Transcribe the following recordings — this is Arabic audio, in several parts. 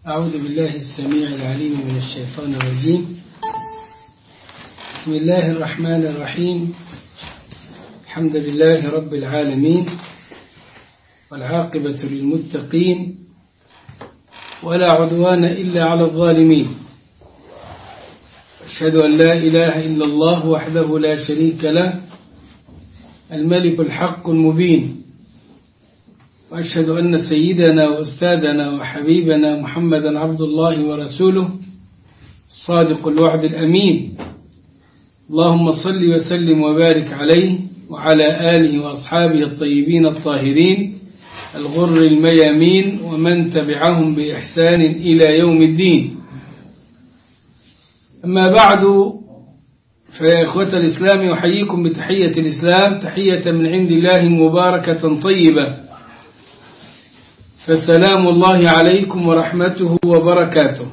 أعوذ بالله السميع العليم من الشيطان الرجيم. بسم الله الرحمن الرحيم. الحمد لله رب العالمين، والعاقبة للمتقين، ولا عدوان إلا على الظالمين. أشهد أن لا إله إلا الله وحده لا شريك له، الملك الحق المبين. وأشهد أن سيدنا وأستاذنا وحبيبنا محمدا عبد الله ورسوله صادق الوعد الأمين. اللهم صل وسلم وبارك عليه وعلى آله وأصحابه الطيبين الطاهرين الغر الميامين ومن تبعهم بإحسان إلى يوم الدين. أما بعد، فيا إخوة الإسلام أحييكم بتحية الإسلام، تحية من عند الله مباركة طيبة، فسلام الله عليكم ورحمته وبركاته.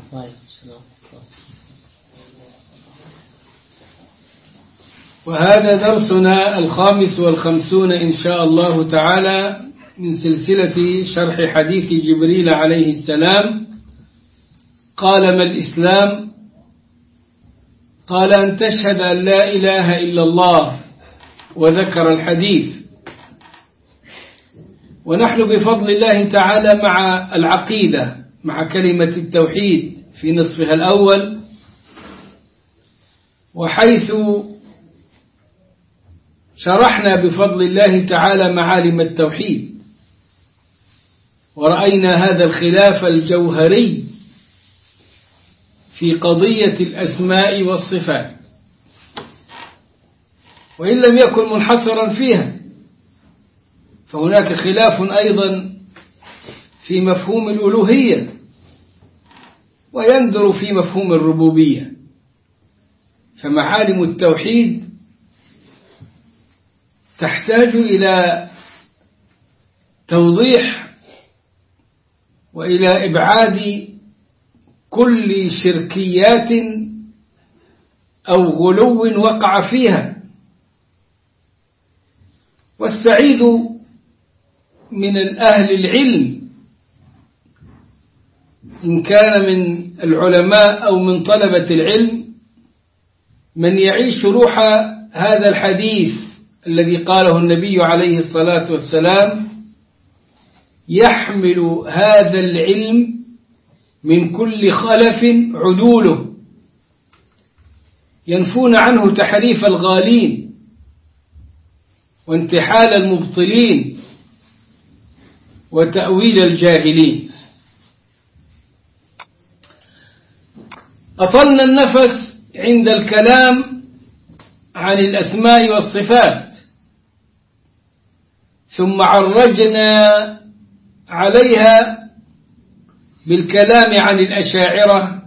وهذا درسنا 55 إن شاء الله تعالى من سلسلة شرح حديث جبريل عليه السلام. قال: ما الإسلام؟ قال: أن تشهد أن لا إله إلا الله، وذكر الحديث. ونحن بفضل الله تعالى مع العقيدة، مع كلمة التوحيد في نصفها الأول، وحيث شرحنا بفضل الله تعالى معالم التوحيد، ورأينا هذا الخلاف الجوهري في قضية الأسماء والصفات، وإن لم يكن منحصرا فيها، فهناك خلاف أيضا في مفهوم الألوهية، ويندر في مفهوم الربوبية. فمعالم التوحيد تحتاج إلى توضيح وإلى إبعاد كل شركيات أو غلو وقع فيها. والسعيد من الأهل العلم، إن كان من العلماء أو من طلبة العلم، من يعيش روح هذا الحديث الذي قاله النبي عليه الصلاة والسلام، يحمل هذا العلم من كل خلف عدوله، ينفون عنه تحريف الغالين وانتحال المبطلين وتأويل الجاهلين. أطلنا النفس عند الكلام عن الأسماء والصفات، ثم عرجنا عليها بالكلام عن الأشاعرة،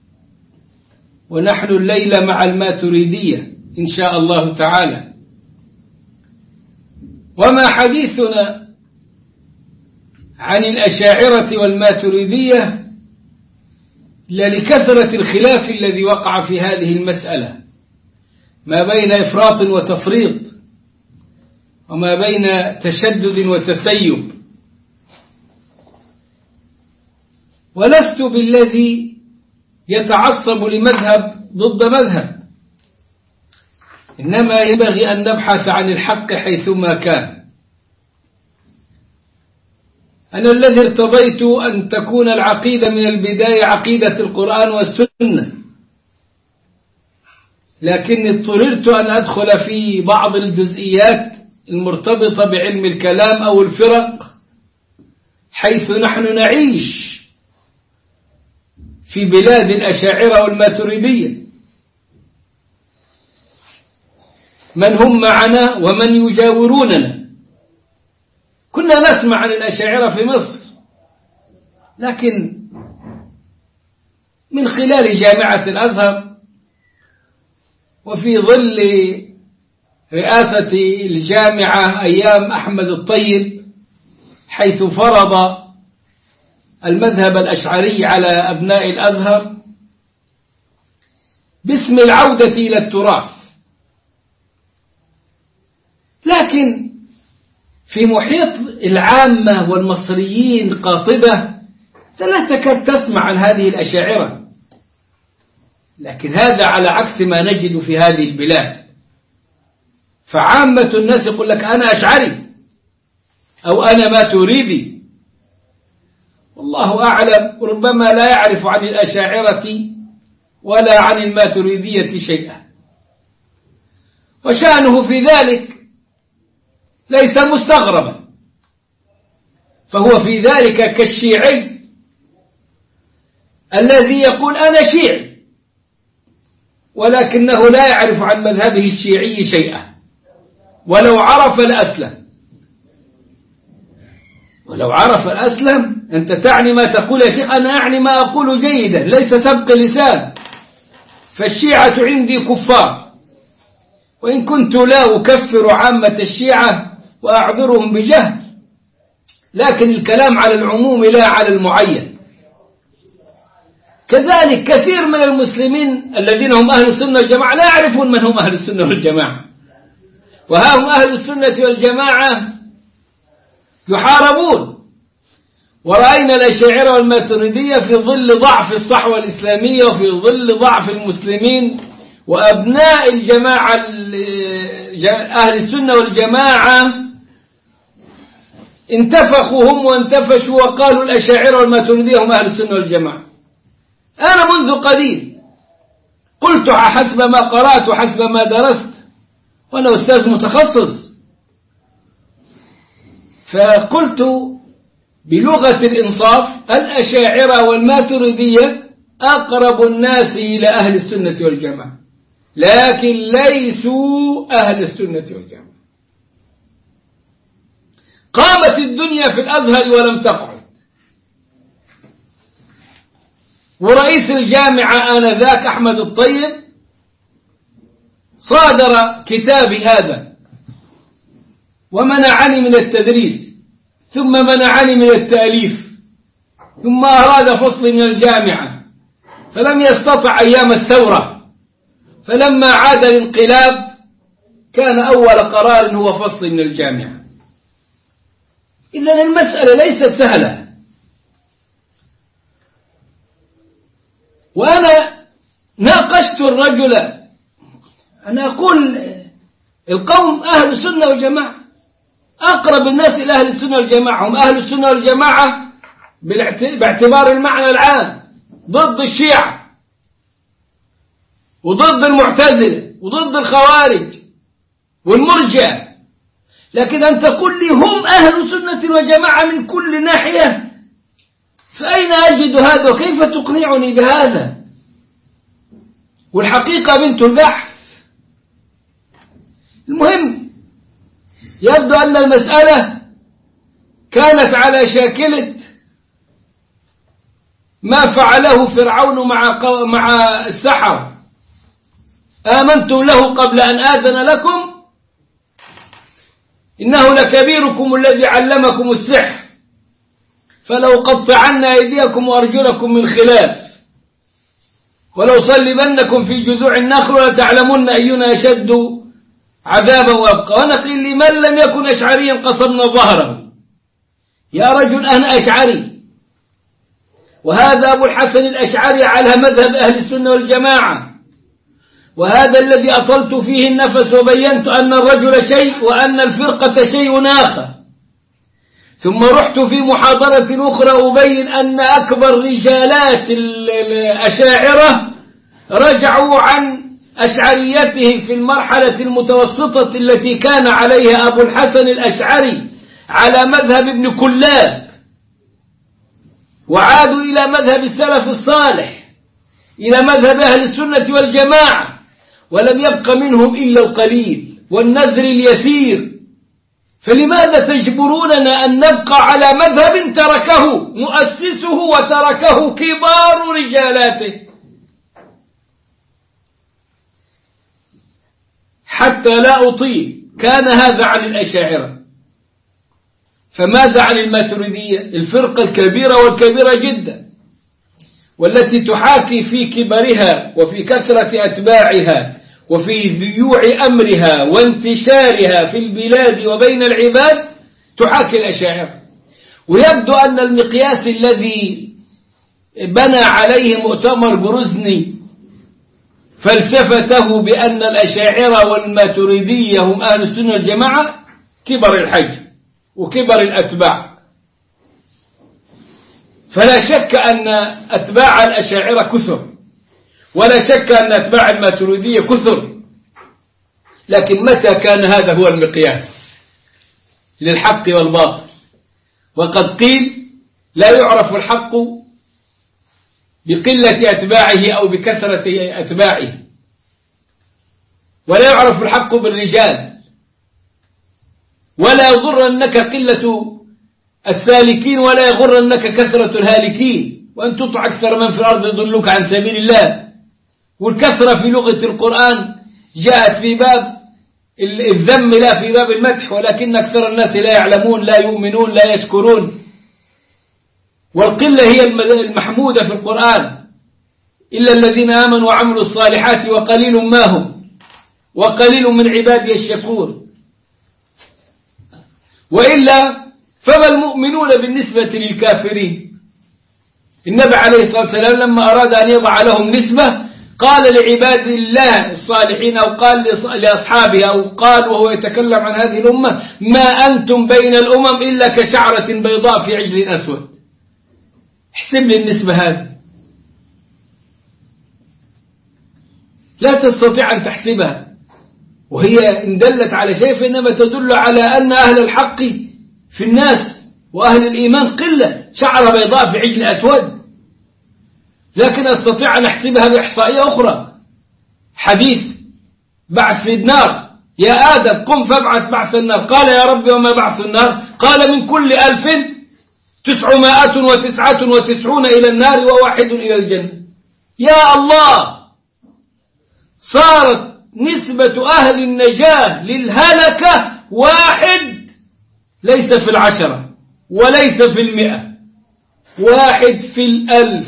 ونحن الليلة مع الماتريدية إن شاء الله تعالى. وما حديثنا عن الأشاعرة والماتريدية إلا لكثرة الخلاف الذي وقع في هذه المسألة، ما بين إفراط وتفريط، وما بين تشدد وتسيب. ولست بالذي يتعصب لمذهب ضد مذهب، إنما ينبغي أن نبحث عن الحق حيثما كان. أنا الذي ارتضيت أن تكون العقيدة من البداية عقيدة القرآن والسنة، لكني اضطررت أن أدخل في بعض الجزئيات المرتبطة بعلم الكلام أو الفرق، حيث نحن نعيش في بلاد الأشاعرة والماتريدية، من هم معنا ومن يجاوروننا. كنا نسمع عن الأشاعرة في مصر، لكن من خلال جامعة الأزهر وفي ظل رئاسة الجامعة أيام أحمد الطيب، حيث فرض المذهب الأشعري على أبناء الأزهر باسم العودة إلى التراث. لكن في محيط العامة والمصريين قاطبة لا تكاد تسمع عن هذه الأشاعرة، لكن هذا على عكس ما نجد في هذه البلاد. فعامة الناس يقول لك أنا أشعري أو أنا ماتريدي، والله أعلم، ربما لا يعرف عن الأشاعرة ولا عن الماتريدية شيئا، وشأنه في ذلك ليس مستغربا، فهو في ذلك كالشيعي الذي يقول أنا شيعي ولكنه لا يعرف عن مذهبه الشيعي شيئا، ولو عرف لأسلم. ولو عرف الأسلم. أنت تعني ما تقول يا شيخ؟ أنا أعني ما أقول جيدا، ليس سبق لسان. فالشيعة عندي كفار، وإن كنت لا أكفر عامة الشيعة وأعذرهم بجهل، لكن الكلام على العموم لا على المعين. كذلك كثير من المسلمين الذين هم أهل السنة والجماعة لا يعرفون من هم أهل السنة والجماعة، وها هم أهل السنة والجماعة يحاربون. ورأينا الأشاعرة والماتريدية في ظل ضعف الصحوة الإسلامية وفي ظل ضعف المسلمين وأبناء الجماعة أهل السنة والجماعة انتفخوا هم وانتفشوا وقالوا الأشاعرة والماتريدية هم أهل السنة والجماعة. أنا منذ قليل قلت حسب ما قرأت وحسب ما درست، وأنا أستاذ متخصص، فقلت بلغة الإنصاف الأشاعرة والماتريدية أقرب الناس إلى أهل السنة والجماعة، لكن ليسوا أهل السنة والجماعة. قامت الدنيا في الأزهر ولم تقعد، ورئيس الجامعة آنذاك أحمد الطيب صادر كتابي هذا ومنعني من التدريس، ثم منعني من التأليف، ثم أراد فصلي من الجامعة فلم يستطع أيام الثورة، فلما عاد الانقلاب كان أول قرار هو فصلي من الجامعة. إذن المسألة ليست سهلة. وأنا ناقشت الرجل، أنا أقول القوم أهل السنة والجماعة، أقرب الناس إلى أهل السنة والجماعة هم أهل السنة والجماعة باعتبار المعنى العام، ضد الشيعة وضد المعتزلة وضد الخوارج والمرجئة. لكن أن تقول لي هم أهل سنة وجماعة من كل ناحية، فأين أجد هذا وكيف تقنعني بهذا؟ والحقيقة بنت البحث. المهم يبدو أن المسألة كانت على شاكلة ما فعله فرعون مع السحرة. آمنتم له قبل أن آذن لكم إنه لكبيركم الذي علمكم السحر فلو قطعن أيديكم وأرجلكم من خلاف ولو صلبنكم في جذوع النخل ولتعلمن أينا أشد عذابا وأبقى. وأنا قيل لي من لم يكن أشعريا قصبنا ظهره. يا رجل أنا أشعري، وهذا أبو الحسن الأشعري على مذهب أهل السنة والجماعة، وهذا الذي أطلت فيه النفس وبينت أن الرجل شيء وأن الفرقة شيء آخر. ثم رحت في محاضرة أخرى أبين أن أكبر رجالات الأشاعرة رجعوا عن أشعريته في المرحلة المتوسطة التي كان عليها أبو الحسن الأشعري على مذهب ابن كلاب، وعادوا إلى مذهب السلف الصالح، إلى مذهب أهل السنة والجماعة، ولم يبق منهم إلا القليل والنذر اليسير. فلماذا تجبروننا أن نبقى على مذهب تركه مؤسسه وتركه كبار رجالاته؟ حتى لا أطيل، كان هذا عن الأشاعرة. فماذا عن الماتريدية؟ الفرقة الكبيرة والكبيرة جدا، والتي تحاكي في كبرها وفي كثرة أتباعها وفي ذيوع أمرها وانتشارها في البلاد وبين العباد، تحاكي الأشاعرة. ويبدو أن المقياس الذي بنى عليه مؤتمر جروزني فلسفته بأن الأشاعرة والماتريدية هم أهل السنة والجماعة كبر الحج وكبر الأتباع. فلا شك أن أتباع الأشاعرة كثر، ولا شك أن أتباع الماتريدية كثر، لكن متى كان هذا هو المقياس للحق والباطل؟ وقد قيل لا يعرف الحق بقلة أتباعه أو بكثرة أتباعه، ولا يعرف الحق بالرجال، ولا يغرنك قلة السالكين ولا يغرنك كثرة الهالكين، وأن تطع أكثر من في الأرض يضلوك عن سبيل الله. والكثرة في لغة القرآن جاءت في باب الذم لا في باب المدح، ولكن أكثر الناس لا يعلمون، لا يؤمنون، لا يشكرون. والقلة هي المحمودة في القرآن، إلا الذين آمنوا وعملوا الصالحات وقليل ما هم وقليل من عبادي الشكور. وإلا فما المؤمنون بالنسبة للكافرين؟ النبي عليه الصلاة والسلام لما أراد أن يضع لهم نسبة قال لعباد الله الصالحين، أو قال لأصحابه، أو قال وهو يتكلم عن هذه الأمة: ما أنتم بين الأمم إلا كشعرة بيضاء في عجل أسود. احسب لي النسبة هذه، لا تستطيع أن تحسبها، وهي إن دلت على شيء فإنما تدل على أن أهل الحق في الناس وأهل الإيمان قلة، شعرة بيضاء في عجل أسود. لكن أستطيع أن أحسبها بإحصائية أخرى، حديث بعث النار: يا آدم قم فابعث بعث النار. قال: يا رب وما بعث النار؟ قال: من كل 1999 إلى النار وواحد إلى الجنة. يا الله، صارت نسبة أهل النجاة للهلكة 1 ليس في 10 وليس في 100، 1 في 1000،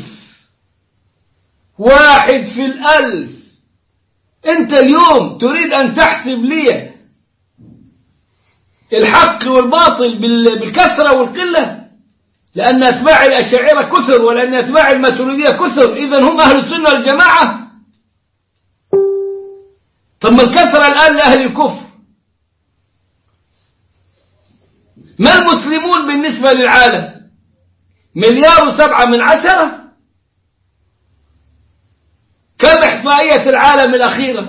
1 في 1000. أنت اليوم تريد أن تحسب لي الحق والباطل بالكثرة والقلة، لأن أتباع الأشاعرة كثر ولأن أتباع الماتريدية كثر، إذن هم أهل السنة والجماعة. طب ما الكثرة الآن لأهل الكفر. ما المسلمون بالنسبة للعالم؟ 1.7 مليار. كم إحصائية العالم الأخيرة؟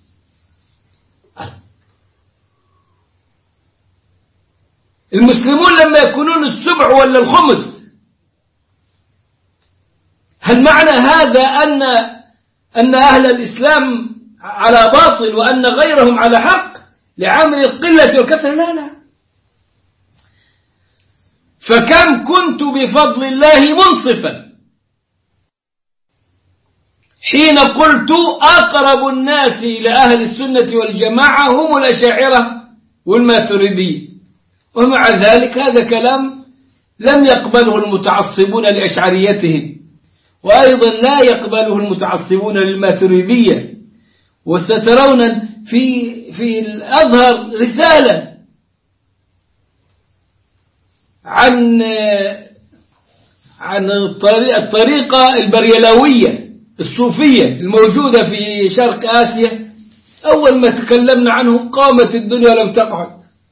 المسلمون لما يكونون 7 ولا 5، هل معنى هذا أن أهل الإسلام على باطل وأن غيرهم على حق لعامل القلة والكثرة؟ لا لا. فكم كنت بفضل الله منصفا حين قلت أقرب الناس لأهل السنة والجماعة هم الأشاعرة والماتريدية، ومع ذلك هذا كلام لم يقبله المتعصبون لأشعريتهم، وأيضا لا يقبله المتعصبون للماتريدية. وسترون في الأزهر رسالة عن الطريقة البريلاوية الصوفية الموجودة في شرق آسيا. أول ما تكلمنا عنهم قامت الدنيا لم تقعد.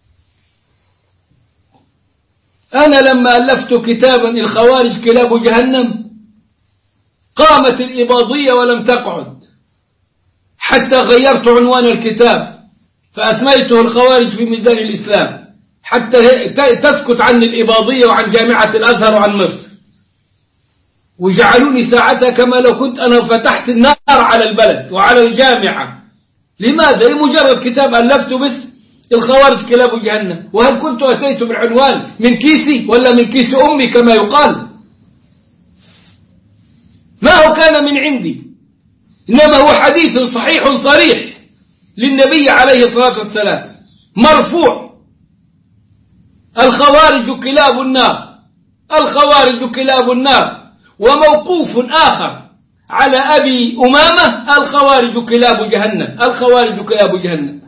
أنا لما ألفت كتابا الخوارج كلاب جهنم قامت الإباضية ولم تقعد، حتى غيرت عنوان الكتاب فأسميته الخوارج في ميزان الإسلام حتى تسكت عن الإباضية وعن جامعة الأزهر وعن مصر، وجعلوني ساعتها كما لو كنت أنا فتحت النار على البلد وعلى الجامعة. لماذا؟ لمجرد كتاب ألفته بس الخوارج كلاب جهنم. وهل كنت أتيت بالعنوان من كيسي ولا من كيس أمي كما يقال؟ ما هو كان من عندي، إنما هو حديث صحيح صريح للنبي عليه الصلاة والسلام مرفوع: الخوارج كلاب النار، الخوارج كلاب النار. وموقوف آخر على أبي أمامة: الخوارج كلاب جهنم، الخوارج كلاب جهنم.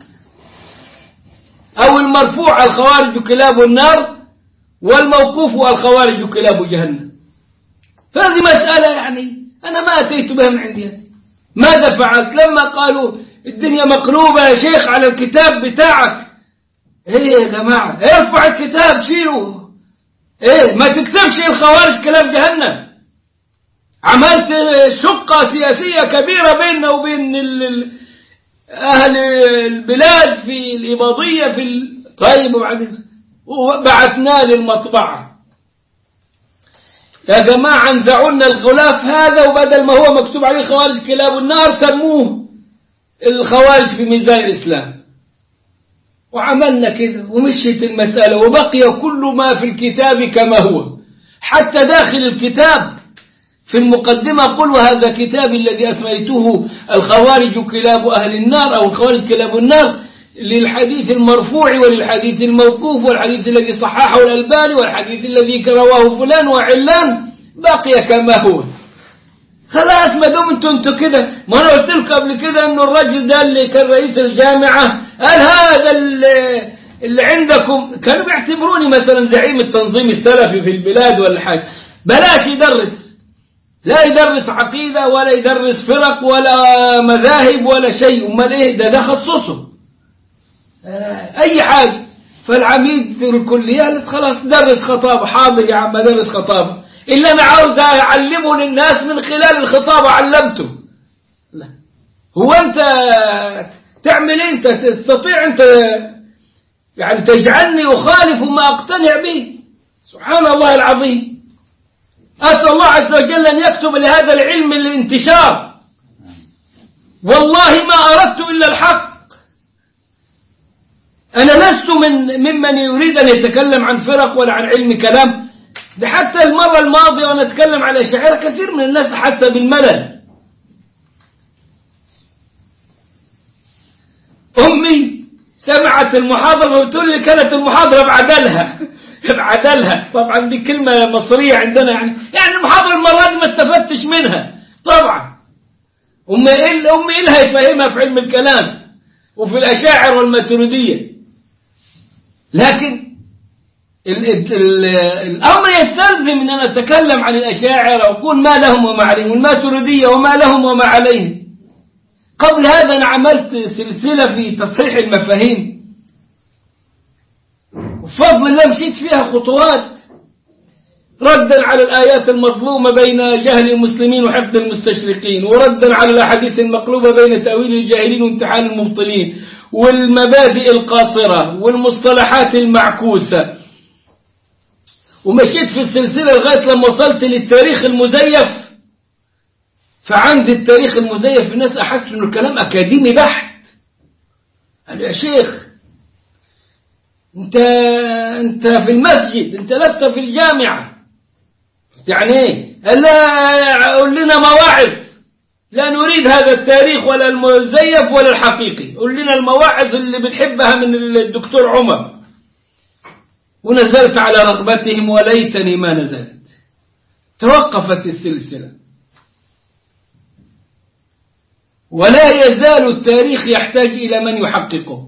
أو المرفوع: الخوارج كلاب النار، والموقوف: الخوارج كلاب جهنم. هذه مسألة يعني أنا ما أتيت بها من عندي. ماذا فعلت لما قالوا الدنيا مقلوبة يا شيخ على الكتاب بتاعك؟ إيه يا جماعة، ارفع الكتاب شيلوا، إيه ما تكتبش الخوارج كلام جهنم. عملت شقة سياسية كبيرة بيننا وبين أهل البلاد في الإباضية طيب، وبعثنا للمطبعة يا جماعة انزعوا لنا الغلاف هذا، وبدل ما هو مكتوب عليه خوارج كلاب النار سموه الخوارج في ميزان الإسلام. وعملنا كده ومشيت المسألة، وبقي كل ما في الكتاب كما هو، حتى داخل الكتاب في المقدمة قل وهذا كتابي الذي أسميته الخوارج كلاب أهل النار أو الخوارج كلاب النار، للحديث المرفوع وللحديث الموقوف والحديث الذي صححه الألباني والحديث الذي رواه فلان وعلان، بقي كما هو. خلاص ما دام انتوا كده. ما انا قلت لكم قبل كده انه الرجل ده اللي كان رئيس الجامعة قال هذا اللي عندكم، كانوا بيعتبروني مثلا زعيم التنظيم السلفي في البلاد ولا حاجة، بلاش يدرس، لا يدرس عقيدة ولا يدرس فرق ولا مذاهب ولا شيء. امال ايه ده خصصه اي حاجة. فالعميد في الكلية قال خلاص درس خطابة. حاضر يا عم درس خطابة، اللي انا عاوز اعلمه للناس من خلال الخطابة علمته. لا هو انت تعمل انت تستطيع انت يعني تجعلني اخالف ما اقتنع به؟ سبحان الله العظيم. أسأل الله عز وجل أن يكتب لهذا العلم الانتشار. والله ما أردت إلا الحق. أنا لست ممن يريد أن يتكلم عن فرق ولا عن علم كلام. ده حتى المرة الماضية وأنا أتكلم على الأشاعرة كثير من الناس حس بالملل. أمي سمعت المحاضرة وتقول لي كانت المحاضرة بعدلها. طبعا دي كلمة مصرية عندنا، يعني المحاضرة المرة دي ما استفدتش منها. طبعا أمي إيه اللي هيفهمها في علم الكلام وفي الأشاعر والماتريدية؟ لكن الأمر يستلزم أن أنا أتكلم عن الأشاعر وأقول ما لهم وما عليهم، والماتريدية وما لهم وما عليهم. قبل هذا أنا عملت سلسلة في تصحيح المفاهيم، وفضل الله مشيت فيها خطوات ردا على الآيات المظلومة بين جهل المسلمين وحقد المستشرقين، وردا على الأحاديث المقلوبة بين تأويل الجاهلين وامتحان المبطلين، والمبادئ القاصرة والمصطلحات المعكوسة. ومشيت في السلسلة لغاية لما وصلت للتاريخ المزيف. فعند التاريخ المزيف الناس أحس إنه الكلام أكاديمي بحت. قال يا شيخ أنت في المسجد، أنت لست في الجامعة. يعني إيه؟ لا قول لنا مواعظ، لا نريد هذا التاريخ ولا المزيف ولا الحقيقي، قول لنا المواعظ اللي بنحبها من الدكتور عمر. ونزلت على رغبتهم وليتني ما نزلت. توقفت السلسلة. ولا يزال التاريخ يحتاج إلى من يحققه،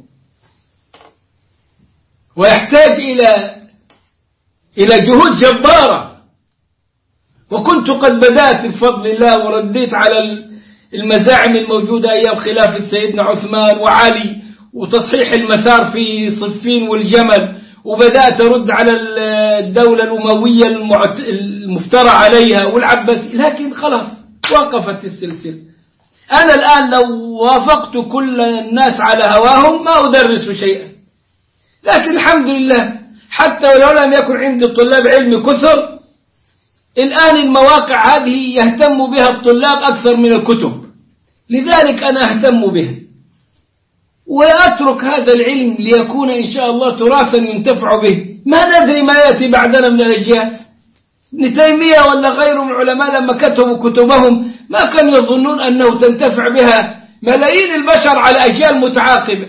ويحتاج إلى جهود جبارة. وكنت قد بدأت بفضل الله ورديت على المزاعم الموجودة أيام خلافة سيدنا عثمان وعلي وتصحيح المسار في صفين والجمل، وبدأت أرد على الدولة الأموية المفترى عليها والعباس. لكن خلاص وقفت السلسلة. أنا الآن لو وافقت كل الناس على هواهم ما أدرس شيئا، لكن الحمد لله حتى ولو لم يكن عندي طلاب علم كثر، الآن المواقع هذه يهتم بها الطلاب أكثر من الكتب، لذلك أنا أهتم بها وأترك هذا العلم ليكون إن شاء الله تراثا ينتفع به. ما ندري ما يأتي بعدنا من الأجيال. ابن تيمية ولا غيره من العلماء لما كتبوا كتبهم ما كانوا يظنون أنه تنتفع بها ملايين البشر على أجيال متعاقبة.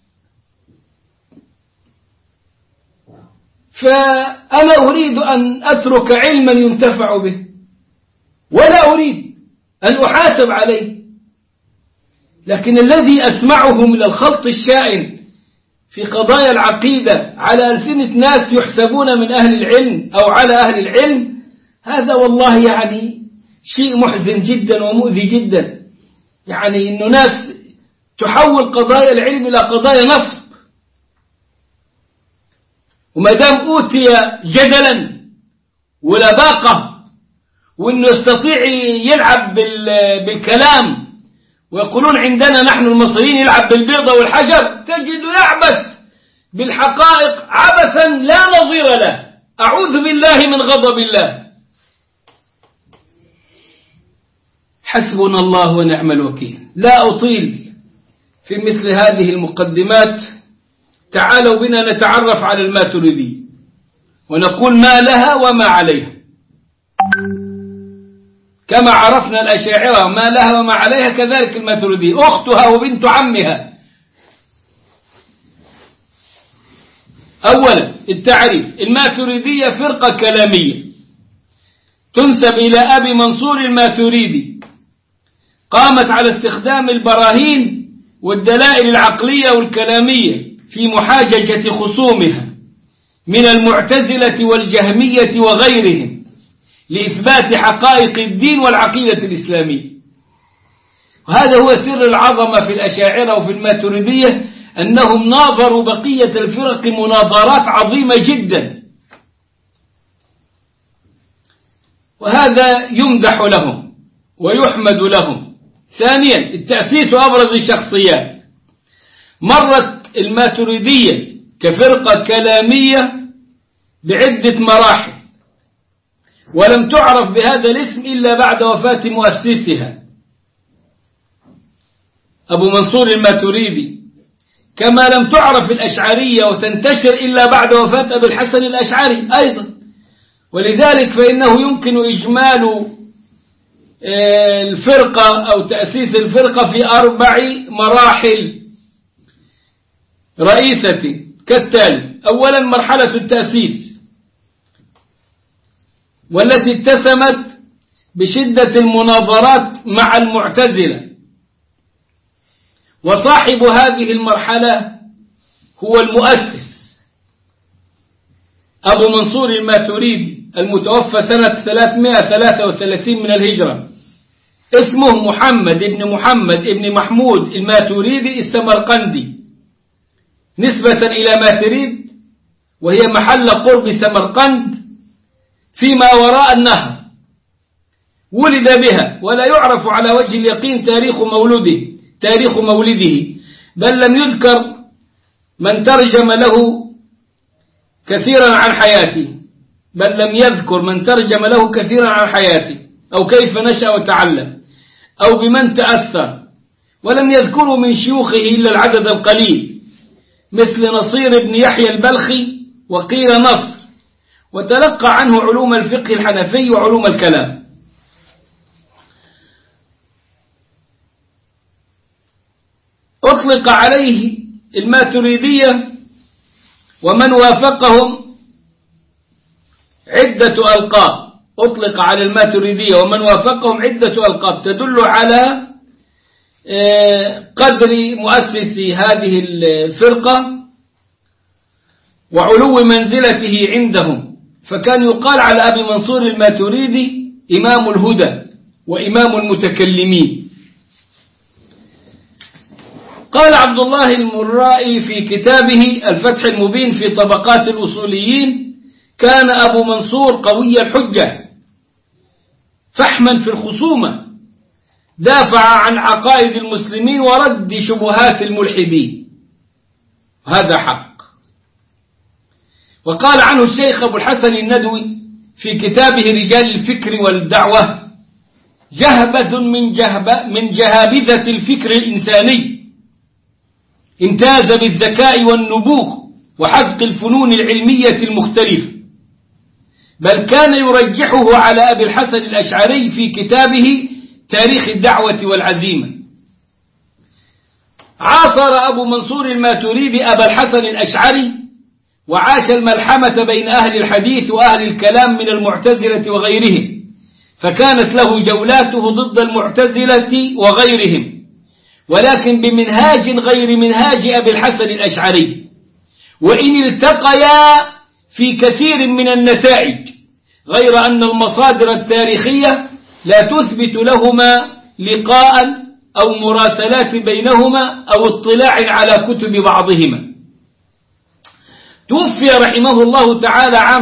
فأنا أريد أن أترك علما ينتفع به، ولا أريد أن أحاسب عليه. لكن الذي أسمعه من الخلط الشائن في قضايا العقيدة على ألسنة ناس يحسبون من أهل العلم أو على أهل العلم، هذا والله يعني شيء محزن جدا ومؤذي جدا، يعني إنه ناس تحول قضايا العلم إلى قضايا نصب، وما دام أوتي جدلا ولباقة وإنه يستطيع يلعب بالكلام، ويقولون عندنا نحن المصريين يلعب بالبيضة والحجر، تجد يعبث بالحقائق عبثا لا نظير له. أعوذ بالله من غضب الله. حسبنا الله ونعم الوكيل. لا أطيل في مثل هذه المقدمات، تعالوا بنا نتعرف على الماتريدية ونقول ما لها وما عليها. كما عرفنا الأشاعرة ما لها وما عليها، كذلك الماتريدية أختها وبنت عمها. أولا التعريف: الماتريدية فرقة كلامية تنسب إلى أبي منصور الماتريدي، قامت على استخدام البراهين والدلائل العقلية والكلامية في محاججة خصومها من المعتزلة والجهمية وغيرهم لإثبات حقائق الدين والعقيدة الإسلامية. وهذا هو سر العظمة في الأشاعرة وفي الماتريدية، أنهم ناظروا بقية الفرق مناظرات عظيمة جدا، وهذا يمدح لهم ويحمد لهم. ثانيا التأسيس وأبرز الشخصيات. مرت الماتريدية كفرقة كلامية بعدة مراحل، ولم تعرف بهذا الاسم إلا بعد وفاة مؤسسها أبو منصور الماتريدي، كما لم تعرف الأشعرية وتنتشر إلا بعد وفاة أبي الحسن الأشعري أيضا. ولذلك فإنه يمكن إجمال الفرقة أو تأسيس الفرقة في 4 مراحل رئيسة كالتالي. أولا مرحلة التأسيس، والتي اتسمت بشدة المناظرات مع المعتزلة، وصاحب هذه المرحلة هو المؤسس أبو منصور الماتريدي المتوفى سنة 333 من الهجرة، اسمه محمد بن محمود الماتريدي السمرقندي، نسبة إلى ماتريد وهي محل قرب سمرقند فيما وراء النهر. ولد بها، ولا يعرف على وجه اليقين تاريخ مولده، بل لم يذكر من ترجم له كثيرا عن حياته أو كيف نشأ وتعلم أو بمن تأثر، ولم يذكروا من شيوخه إلا العدد القليل مثل نصير بن يحيى البلخي وقيل نصر، وتلقى عنه علوم الفقه الحنفي وعلوم الكلام. أطلق عليه الماتريدية ومن وافقهم عدة ألقاب، أطلق على الماتريدية ومن وافقهم عدة ألقاب تدل على قدر مؤسس هذه الفرقة وعلو منزلته عندهم. فكان يقال على أبي منصور الماتريدي إمام الهدى وإمام المتكلمين. قال عبد الله المرائي في كتابه الفتح المبين في طبقات الأصوليين: كان أبو منصور قوي الحجة فحما في الخصومة، دافع عن عقائد المسلمين ورد شبهات الملحدين، هذا حق. وقال عنه الشيخ أبو الحسن الندوي في كتابه رجال الفكر والدعوة: جهبذ من جهابذة الفكر الإنساني، امتاز بالذكاء والنبوغ وحذق الفنون العلمية المختلفة، بل كان يرجحه على أبي الحسن الأشعري في كتابه تاريخ الدعوة والعزيمة. عاصر أبو منصور الماتريدي أبا الحسن الأشعري، وعاش الملحمة بين أهل الحديث وأهل الكلام من المعتزلة وغيرهم، فكانت له جولاته ضد المعتزلة وغيرهم، ولكن بمنهاج غير منهاج أبي الحسن الأشعري، وإن التقيا في كثير من النتائج غير أن المصادر التاريخية لا تثبت لهما لقاء أو مراسلات بينهما أو اطلاع على كتب بعضهما. توفي رحمه الله تعالى عام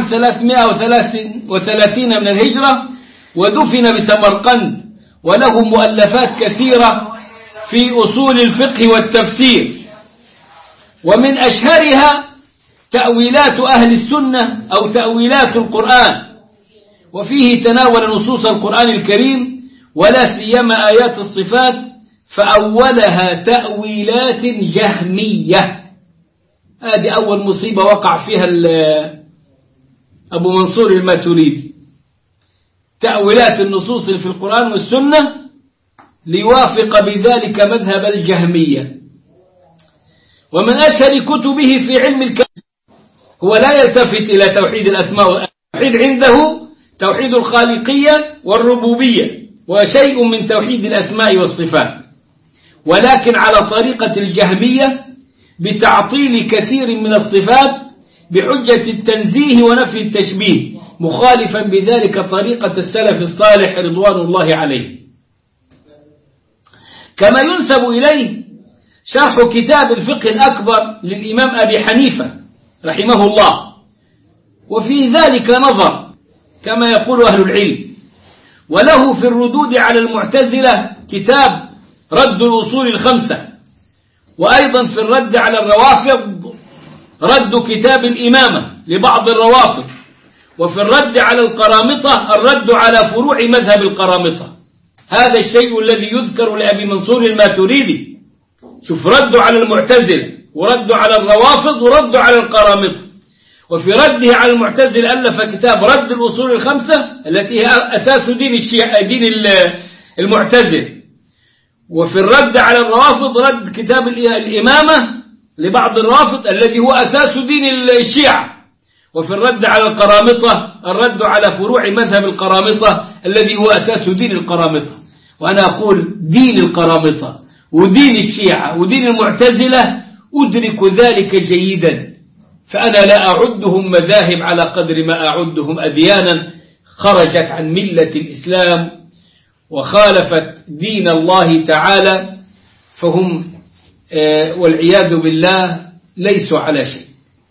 333 من الهجرة، ودفن بسمرقند، وله مؤلفات كثيرة في أصول الفقه والتفسير، ومن أشهرها تأويلات أهل السنة أو تأويلات القرآن، وفيه تناول نصوص القرآن الكريم ولا سيما آيات الصفات، فأولها تأويلات جهمية. هذه أول مصيبة وقع فيها أبو منصور الماتريدي، تأويلات النصوص في القرآن والسنة ليوافق بذلك مذهب الجهمية. ومن أشهر كتبه في علم الكلام هو لا يلتفت إلى توحيد الأسماء والتوحيد، عنده توحيد الخالقية والربوبية وشيء من توحيد الأسماء والصفات، ولكن على طريقة الجهمية بتعطيل كثير من الصفات بحجة التنزيه ونفي التشبيه، مخالفا بذلك طريقة السلف الصالح رضوان الله عليه. كما ينسب إليه شرح كتاب الفقه الأكبر للإمام أبي حنيفة رحمه الله، وفي ذلك نظر كما يقول أهل العلم. وله في الردود على المعتزلة كتاب رد الأصول الخمسة، وأيضا في الرد على الروافض رد كتاب الإمامة لبعض الروافض، وفي الرد على القرامطة الرد على فروع مذهب القرامطة. هذا الشيء الذي يذكر لأبي منصور الماتريدي. شوف، رد على المعتزلة ورد على الروافض ورد على القرامطة. وفي رده على المعتزلة ألف كتاب رد الأصول الخمسة التي هي أساس دين الشيعة، دين المعتزلة. وفي الرد على الروافض رد كتاب الإمامة لبعض الروافض الذي هو أساس دين الشيعة. وفي الرد على القرامطة الرد على فروع مذهب القرامطة الذي هو أساس دين القرامطة. وأنا أقول دين القرامطة ودين الشيعة ودين المعتزلة أدرك ذلك جيدا، فأنا لا أعدهم مذاهب على قدر ما أعدهم أديانا خرجت عن ملة الإسلام وخالفت دين الله تعالى، فهم والعياذ بالله ليسوا على شيء.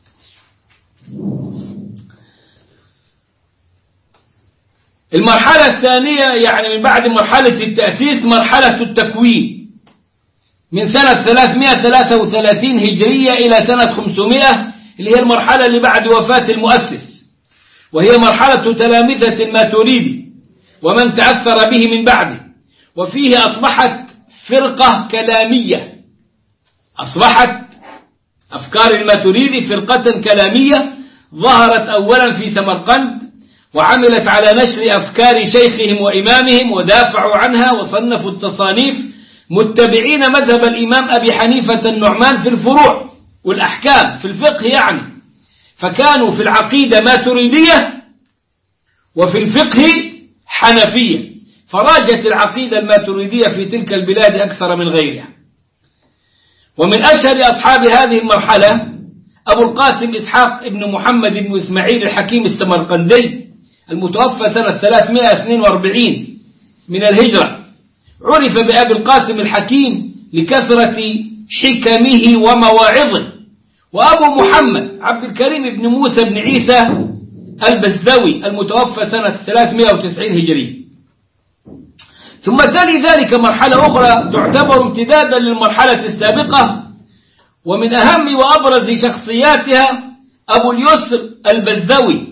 المرحلة الثانية يعني من بعد مرحلة التأسيس مرحلة التكوين، من سنة 333 هجرية إلى سنة 500 اللي هي المرحلة اللي بعد وفاة المؤسس، وهي مرحلة تلامذة الماتريدي ومن تأثر به من بعده. وفيه أصبحت فرقة كلامية، أصبحت أفكار الماتريدي فرقة كلامية ظهرت أولا في سمرقند، وعملت على نشر أفكار شيخهم وإمامهم ودافعوا عنها وصنفوا التصانيف متبعين مذهب الإمام أبي حنيفة النعمان في الفروع والأحكام في الفقه يعني، فكانوا في العقيدة ماتريدية وفي الفقه حنفية، فراجت العقيدة الماتريدية في تلك البلاد أكثر من غيرها. ومن أشهر أصحاب هذه المرحلة أبو القاسم إسحاق بن محمد بن إسماعيل الحكيم السمرقندي المتوفى سنة 342 من الهجرة، عرف بأبي القاسم الحكيم لكثرة حكمه ومواعظه. وأبو محمد عبد الكريم بن موسى بن عيسى البزاوي المتوفى سنة 390 هجرية. ثم تلي ذلك مرحلة أخرى تعتبر امتدادا للمرحلة السابقة، ومن أهم وأبرز شخصياتها أبو اليسر البزاوي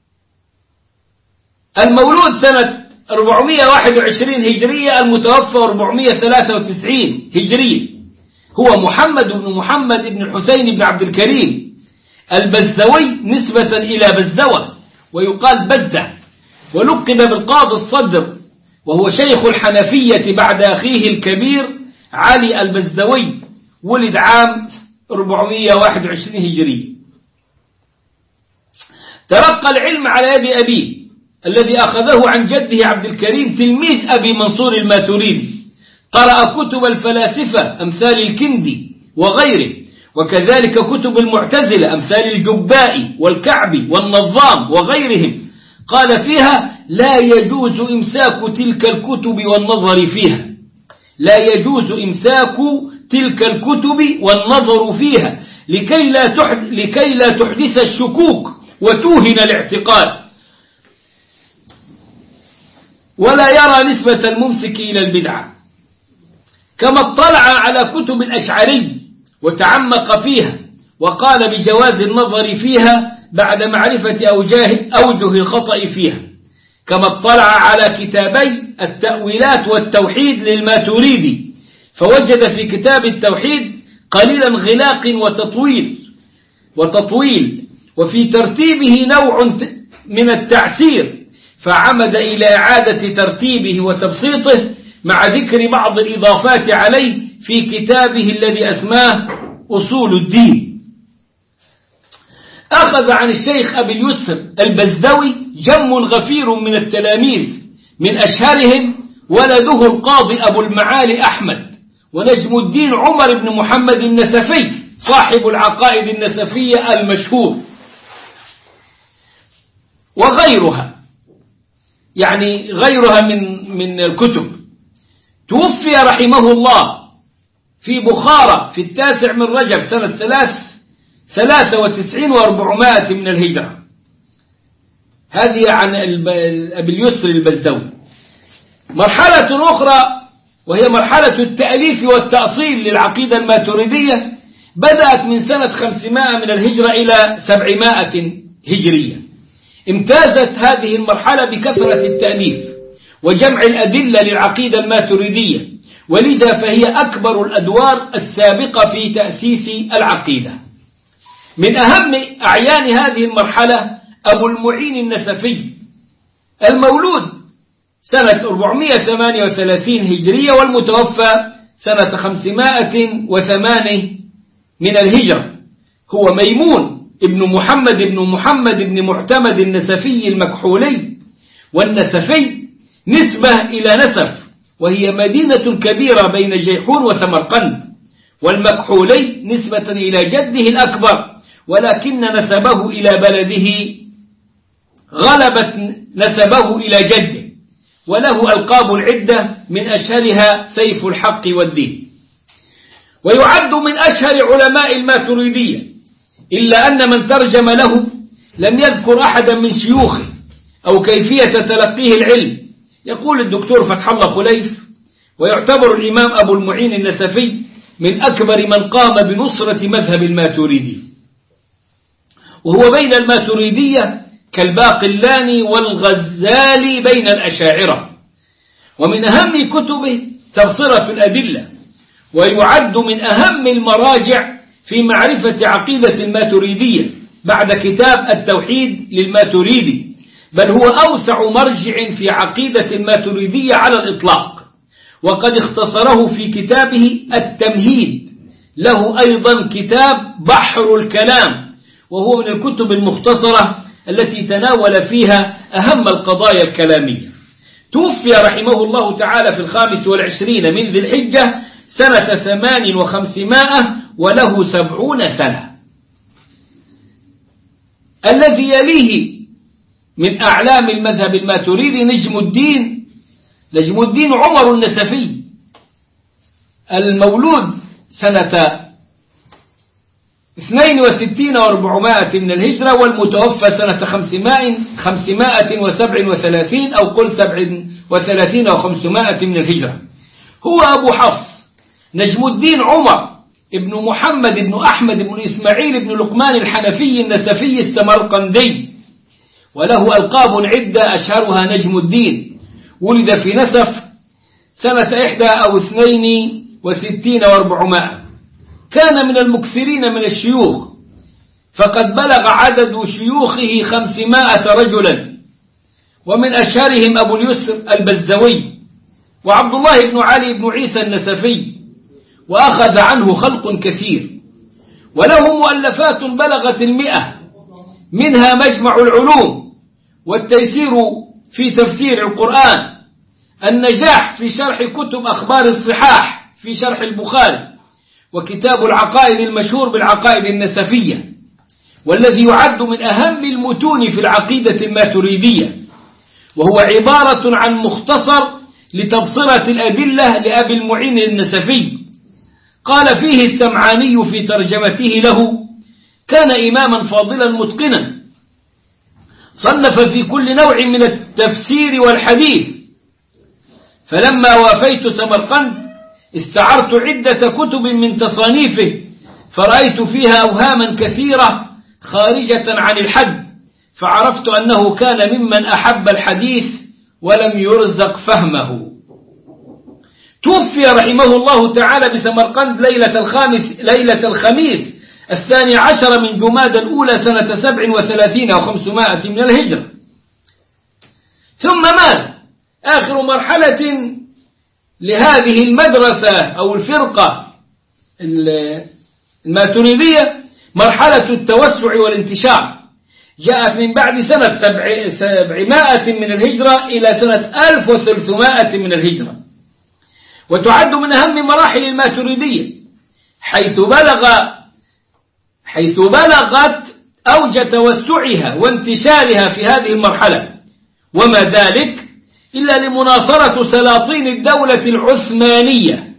المولود سنة 421 هجرية المتوفى 493 هجرية، هو محمد بن محمد بن الحسين بن عبد الكريم البزاوي نسبة إلى بزوة، ويقال بزة، ولقب بالقاضي الصدر، وهو شيخ الحنفية بعد أخيه الكبير علي البزاوي، ولد عام 421 هجرية. تلقى العلم على يد أبيه الذي أخذه عن جده عبد الكريم تلميذ أبي منصور الماتريدي، قرأ كتب الفلاسفة أمثال الكندي وغيره، وكذلك كتب المعتزلة أمثال الجبائي والكعبي والنظام وغيرهم، قال فيها: لا يجوز إمساك تلك الكتب والنظر فيها، لا يجوز إمساك تلك الكتب والنظر فيها لكي لا تحدث الشكوك وتوهن الاعتقاد، ولا يرى نسبة الممسك إلى البدعة. كما اطلع على كتب الأشعري وتعمق فيها وقال بجواز النظر فيها بعد معرفة أوجه الخطأ فيها. كما اطلع على كتابي التأويلات والتوحيد للماتريدي، فوجد في كتاب التوحيد قليلا غلاق وتطويل وفي ترتيبه نوع من التعسير، فعمد إلى إعادة ترتيبه وتبسيطه مع ذكر بعض الإضافات عليه في كتابه الذي أسماه أصول الدين. أخذ عن الشيخ أبي اليسر البزدوي جم غفير من التلاميذ، من أشهرهم ولده القاضي أبو المعالي أحمد، ونجم الدين عمر بن محمد النسفي صاحب العقائد النسفية المشهور، وغيرها، يعني غيرها من الكتب. توفي رحمه الله في بخارى في 9 من رجب سنة 93 و400 من الهجرة. هذه عن أبي اليسر البزدوي. مرحلة أخرى وهي مرحلة التأليف والتأصيل للعقيدة الماتريدية بدأت من سنة 500 من الهجرة إلى 700 هجرية. امتازت هذه المرحلة بكثرة التأليف وجمع الأدلة للعقيدة الماتريدية، ولذا فهي أكبر الأدوار السابقة في تأسيس العقيدة. من أهم أعيان هذه المرحلة أبو المعين النسفي، المولود سنة 438 هجرية والمتوفى سنة 508 من الهجرة. هو ميمون ابن محمد ابن معتمد النسفي المكحولي. والنسفي نسبة إلى نسف، وهي مدينة كبيرة بين جيحون وسمرقند، والمكحولي نسبة إلى جده الأكبر، ولكن نسبه إلى بلده غلبت نسبه إلى جده، وله ألقاب عدة من أشهرها سيف الحق والدين، ويعد من أشهر علماء الماتريدية، إلا أن من ترجم له لم يذكر أحدا من شيوخه أو كيفية تلقيه العلم. يقول الدكتور فتح الله خليف: ويعتبر الإمام أبو المعين النسفي من أكبر من قام بنصرة مذهب الماتريدي، وهو بين الماتريدية كالباقلاني والغزالي بين الأشاعرة. ومن أهم كتبه تبصرة الأدلة، ويعد من أهم المراجع في معرفة عقيدة الماتريدية بعد كتاب التوحيد للماتريدي، بل هو أوسع مرجع في عقيدة الماتريدية على الإطلاق، وقد اختصره في كتابه التمهيد. له أيضا كتاب بحر الكلام، وهو من الكتب المختصرة التي تناول فيها أهم القضايا الكلامية. توفي رحمه الله تعالى في 25 من ذي الحجة سنة 58 وله 70 سنة. الذي يليه من أعلام المذهب الماتريدي نجم الدين عمر النسفي، المولود سنة 62 و400 من الهجرة والمتوفى سنة 537 أو قل 37 و500 من الهجرة. هو أبو حفص نجم الدين عمر ابن محمد ابن أحمد ابن إسماعيل ابن لقمان الحنفي النسفي السمرقندي، وله ألقاب عدة أشهرها نجم الدين. ولد في نسف سنة 61 و400. كان من المكثرين من الشيوخ، فقد بلغ عدد شيوخه 500 رجلا، ومن أشهرهم أبو اليسر البزدوي وعبد الله بن علي بن عيسى النسفي، وأخذ عنه خلق كثير. وله مؤلفات بلغت 100، منها مجمع العلوم، والتيسير في تفسير القرآن، النجاح في شرح كتب أخبار الصحاح في شرح البخاري، وكتاب العقائد المشهور بالعقائد النسفية، والذي يعد من أهم المتون في العقيدة الماتريدية، وهو عبارة عن مختصر لتبصرة الأدلة لأبي المعين النسفي. قال فيه السمعاني في ترجمته له: كان إماما فاضلا متقنا، صنف في كل نوع من التفسير والحديث. فلما وافيت سمرقند استعرت عدة كتب من تصانيفه، فرأيت فيها أوهاما كثيرة خارجة عن الحد، فعرفت أنه كان ممن أحب الحديث ولم يرزق فهمه. توفي رحمه الله تعالى بسمرقند ليلة الخميس 12 من جمادى الأولى سنة 37 و500 من الهجرة. ثم مات. آخر مرحلة لهذه المدرسة أو الفرقة الماتريدية مرحلة التوسع والانتشار، جاءت من بعد سنة 700 من الهجرة إلى سنة 1300 من الهجرة، وتعد من أهم مراحل الماتريدية، حيث بلغت أوج توسعها وانتشارها في هذه المرحلة، وما ذلك إلا لمناصرة سلاطين الدولة العثمانية.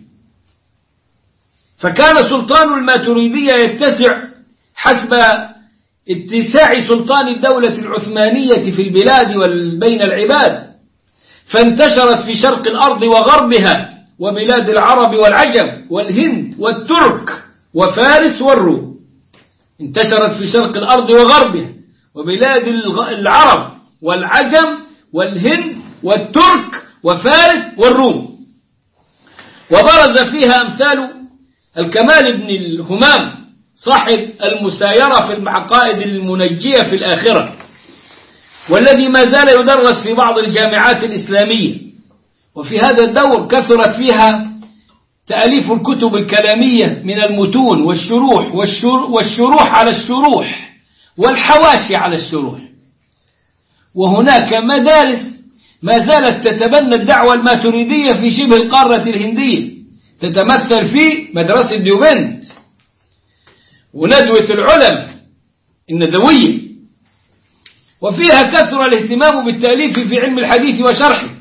فكان سلطان الماتريدية يتسع حسب اتساع سلطان الدولة العثمانية في البلاد وبين العباد، فانتشرت في شرق الأرض وغربها وبلاد العرب والعجم والهند والترك وفارس والروم. انتشرت في شرق الأرض وغربها وبلاد العرب والعجم والهند والترك وفارس والروم، وبرز فيها أمثال الكمال بن الهمام صاحب المسايرة في العقائد المنجية في الآخرة، والذي ما زال يدرس في بعض الجامعات الإسلامية. وفي هذا الدور كثرت فيها تأليف الكتب الكلامية من المتون والشروح على الشروح والحواشي على الشروح. وهناك مدارس ما زالت تتبنى الدعوة الماتريدية في شبه القارة الهندية، تتمثل في مدرسة ديوبند وندوة العلم الندوية، وفيها كثر الاهتمام بالتأليف في علم الحديث وشرحه.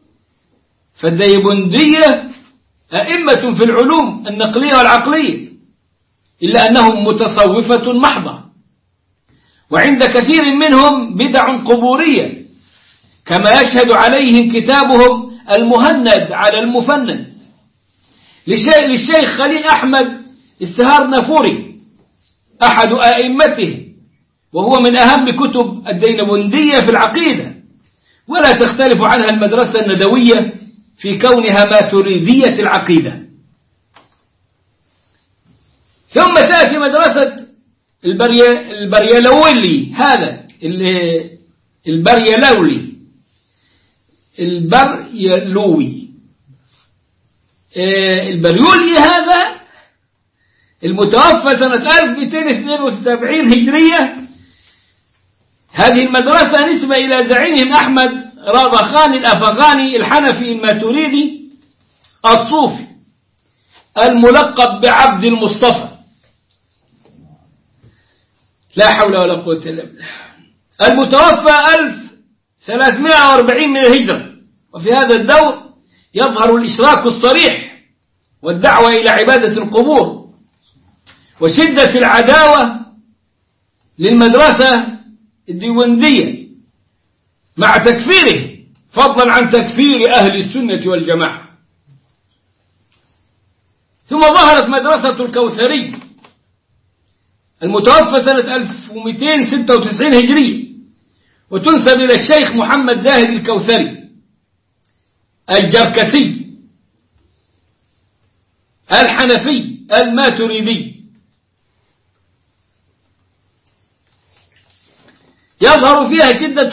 فالديوبندية أئمة في العلوم النقلية والعقلية، إلا أنهم متصوفة محضة، وعند كثير منهم بدع قبورية، كما يشهد عليهم كتابهم المهند على المفند للشيخ خليل أحمد السهار نافوري أحد أئمته، وهو من أهم كتب الديوبندية في العقيدة، ولا تختلف عنها المدرسة الندوية في كونها ماتريدية العقيدة. ثم تأتي مدرسة البريلولي، هذا البريلولي البريولي هذا المتوفى سنة 1272 هجرية. هذه المدرسة نسبة إلى زعيمهم أحمد رضا خان الأفغاني الحنفي الماتريدي الصوفي الملقب بعبد المصطفى، لا حول ولا قوة إلا بالله، المتوفى 1340 من الهجرة. وفي هذا الدور يظهر الإشراك الصريح والدعوة إلى عبادة القبور وشدة العداوة للمدرسة الديوبندية مع تكفيره، فضلا عن تكفير أهل السنة والجماعة. ثم ظهرت مدرسة الكوثري المتوفى سنة 1296 هجرية، وتنسب إلى الشيخ محمد زاهد الكوثري الجركسي الحنفي الماتريدي. يظهر فيها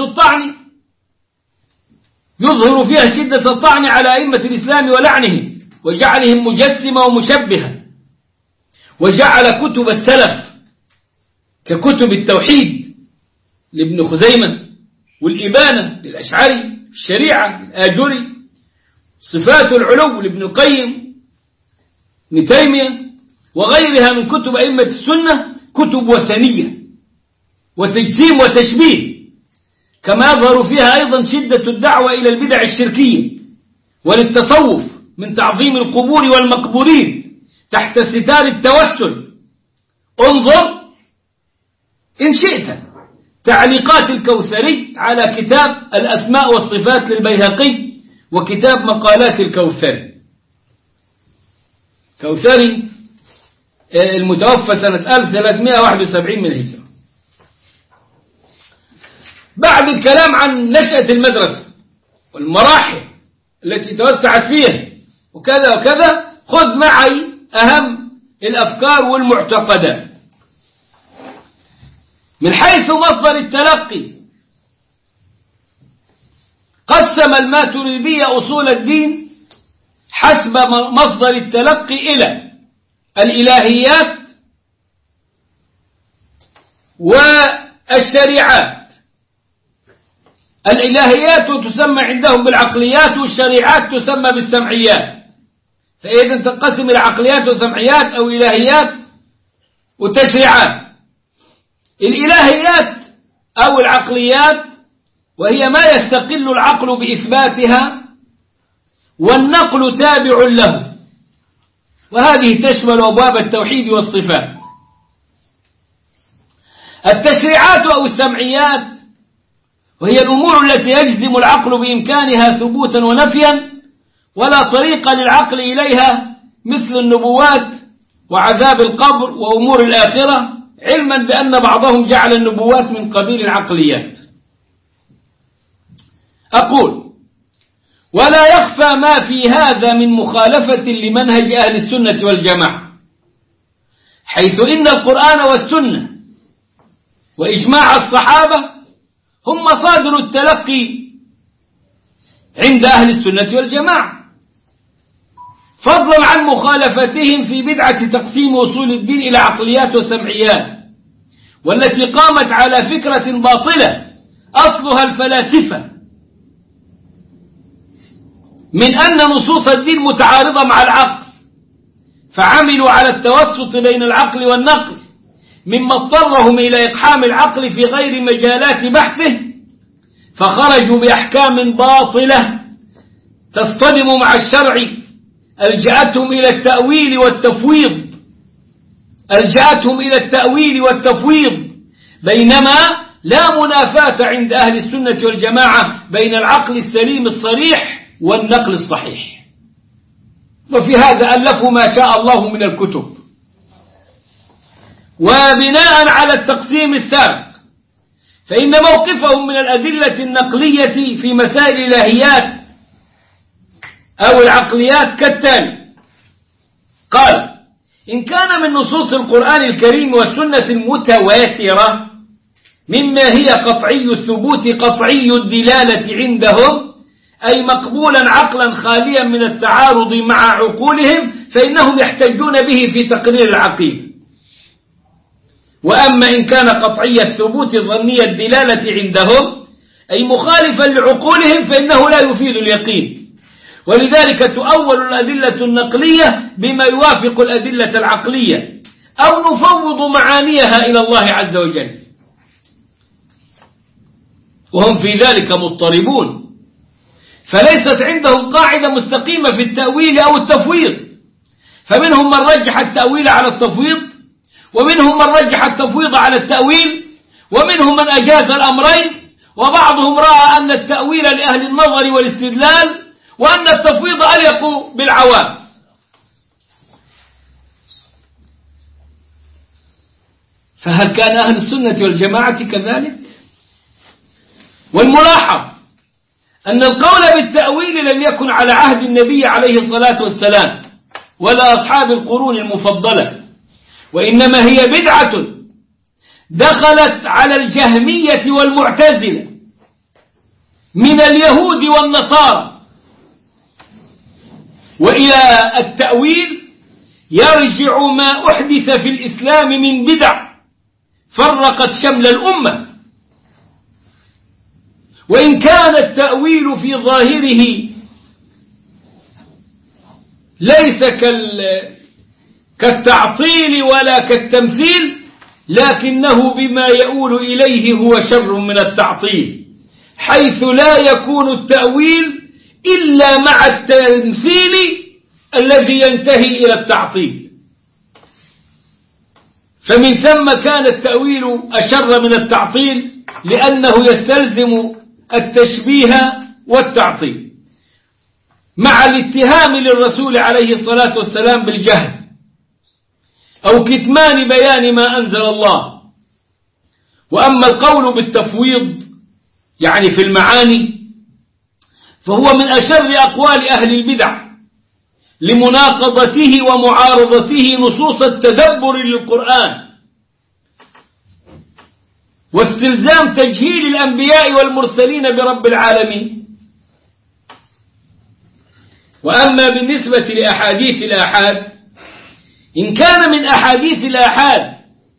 شدة الطعن على أئمة الإسلام ولعنهم وجعلهم مجسمة ومشبهة، وجعل كتب السلف ككتب التوحيد لابن خزيمة والإبانة للأشعري، الشريعة للآجري، صفات العلو لابن القيم ابن تيمية وغيرها من كتب أئمة السنة كتب وثنية وتجسيم وتشبيه، كما يظهر فيها أيضا شدة الدعوة إلى البدع الشركية وللتصوف من تعظيم القبور والمقبورين تحت ستار التوسل. انظر إن شئت تعليقات الكوثري على كتاب الأسماء والصفات للبيهقي وكتاب مقالات الكوثري. كوثري المتوفى سنة 1371 من الهجرة. بعد الكلام عن نشأة المدرسة والمراحل التي توسعت فيها وكذا وكذا، خذ معي أهم الأفكار والمعتقدات. من حيث مصدر التلقي، قسم الماتريدية أصول الدين حسب مصدر التلقي إلى الإلهيات والشريعات. الإلهيات تسمى عندهم بالعقليات، والشريعات تسمى بالسمعيات. فإذا تنقسم العقليات والسمعيات أو إلهيات وتشريعات. الإلهيات أو العقليات وهي ما يستقل العقل بإثباتها والنقل تابع له، وهذه تشمل أبواب التوحيد والصفات. التشريعات أو السمعيات وهي الأمور التي يجزم العقل بإمكانها ثبوتا ونفيا ولا طريق للعقل إليها، مثل النبوات وعذاب القبر وأمور الآخرة، علما بأن بعضهم جعل النبوات من قبيل العقليات. أقول: ولا يخفى ما في هذا من مخالفة لمنهج أهل السنة والجماعة، حيث إن القرآن والسنة وإجماع الصحابة هم مصادر التلقي عند أهل السنة والجماعة، فضلا عن مخالفتهم في بدعة تقسيم أصول الدين إلى عقليات وسمعيات، والتي قامت على فكرة باطلة أصلها الفلاسفة من أن نصوص الدين متعارضة مع العقل، فعملوا على التوسط بين العقل والنقل، مما اضطرهم إلى إقحام العقل في غير مجالات بحثه، فخرجوا بأحكام باطلة تصطدم مع الشرع، ألجأتهم إلى التأويل والتفويض، بينما لا منافاة عند أهل السنة والجماعة بين العقل السليم الصريح والنقل الصحيح. وفي هذا ألفوا ما شاء الله من الكتب. وبناء على التقسيم السابق، فإن موقفهم من الأدلة النقلية في مسائل الإلهيات أو العقليات كالتالي: قال: إن كان من نصوص القرآن الكريم والسنة المتواترة مما هي قطعي الثبوت قطعي الدلالة عندهم، أي مقبولا عقلا خاليا من التعارض مع عقولهم، فإنهم يحتجون به في تقرير العقيدة. وأما إن كان قطعي الثبوت ظني الدلالة عندهم، أي مخالفا لعقولهم، فإنه لا يفيد اليقين، ولذلك تؤول الأدلة النقلية بما يوافق الأدلة العقلية، أو نفوض معانيها إلى الله عز وجل، وهم في ذلك مضطربون، فليست عندهم قاعدة مستقيمة في التأويل أو التفويض، فمنهم من رجح التأويل على التفويض، ومنهم من رجح التفويض على التأويل، ومنهم من أجاز الأمرين، وبعضهم رأى أن التأويل لأهل النظر والاستدلال، وأن التفويض أليق بالعوام. فهل كان أهل السنة والجماعة كذلك؟ والملاحظ أن القول بالتأويل لم يكن على عهد النبي عليه الصلاة والسلام ولا أصحاب القرون المفضلة، وإنما هي بدعة دخلت على الجهمية والمعتزلة من اليهود والنصارى. وإلى التأويل يرجع ما أحدث في الإسلام من بدع فرقت شمل الأمة، وإن كان التأويل في ظاهره ليس كالتعطيل ولا كالتمثيل، لكنه بما يؤول إليه هو شر من التعطيل، حيث لا يكون التأويل إلا مع التمثيل الذي ينتهي إلى التعطيل. فمن ثم كان التأويل أشر من التعطيل، لأنه يستلزم التشبيه والتعطيل، مع الاتهام للرسول عليه الصلاة والسلام بالجهل أو كتمان بيان ما أنزل الله. وأما القول بالتفويض يعني في المعاني فهو من أشر أقوال أهل البدع لمناقضته ومعارضته نصوص التدبر للقرآن واستلزام تجهيل الأنبياء والمرسلين برب العالمين. وأما بالنسبة لأحاديث الآحاد، إن كان من أحاديث الآحاد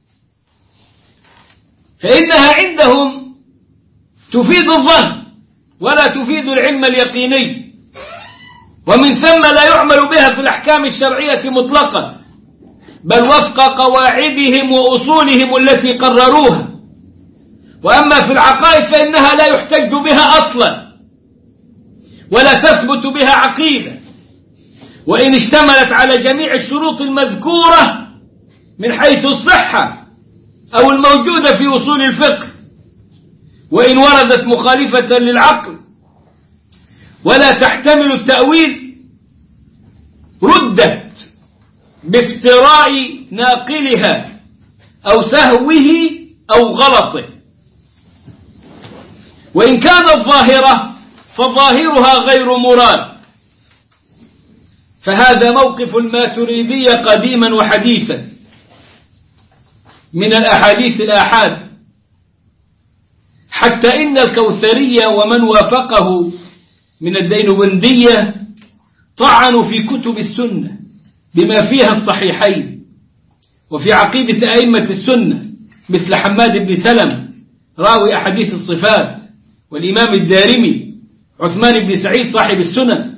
فإنها عندهم تفيد الظن ولا تفيد العلم اليقيني، ومن ثم لا يعمل بها في الأحكام الشرعية مطلقا، بل وفق قواعدهم وأصولهم التي قرروها. وأما في العقائد فإنها لا يحتج بها أصلا ولا تثبت بها عقيدة، وإن اشتملت على جميع الشروط المذكورة من حيث الصحة أو الموجودة في أصول الفقه، وإن وردت مخالفة للعقل ولا تحتمل التأويل ردت بافتراء ناقلها أو سهوه أو غلطه. وإن كانت ظاهرة فظاهرها غير مراد. فهذا موقف الماتريدية قديما وحديثا من الأحاديث الآحاد، حتى إن الكوثرية ومن وافقه من الدينبندية طعنوا في كتب السنة بما فيها الصحيحين وفي عقيدة أئمة السنة مثل حماد بن سلم راوي أحاديث الصفات، والإمام الدارمي، عثمان بن سعيد صاحب السنن.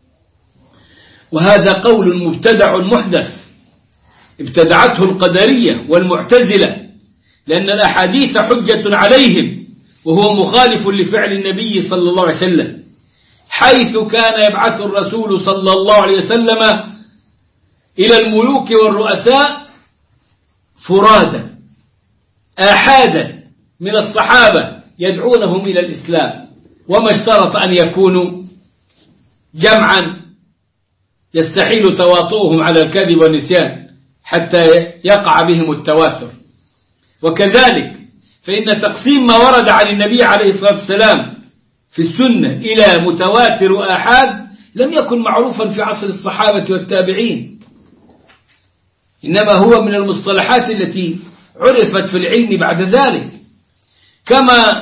وهذا قول مبتدع محدث ابتدعته القدرية والمعتزلة، لأن الأحاديث حجة عليهم، وهو مخالف لفعل النبي صلى الله عليه وسلم، حيث كان يبعث الرسول صلى الله عليه وسلم إلى الملوك والرؤساء فرادا آحادا من الصحابة يدعونهم إلى الإسلام، وما اشترط أن يكونوا جمعا يستحيل تواطؤهم على الكذب والنسيان حتى يقع بهم التواتر. وكذلك فإن تقسيم ما ورد عن النبي عليه الصلاة والسلام في السنة إلى متواتر وآحاد لم يكن معروفا في عصر الصحابة والتابعين، إنما هو من المصطلحات التي عرفت في العلم بعد ذلك، كما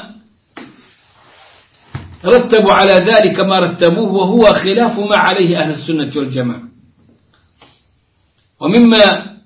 رتبوا على ذلك ما رتبوه، وهو خلاف ما عليه أهل السنة والجماعة. ومما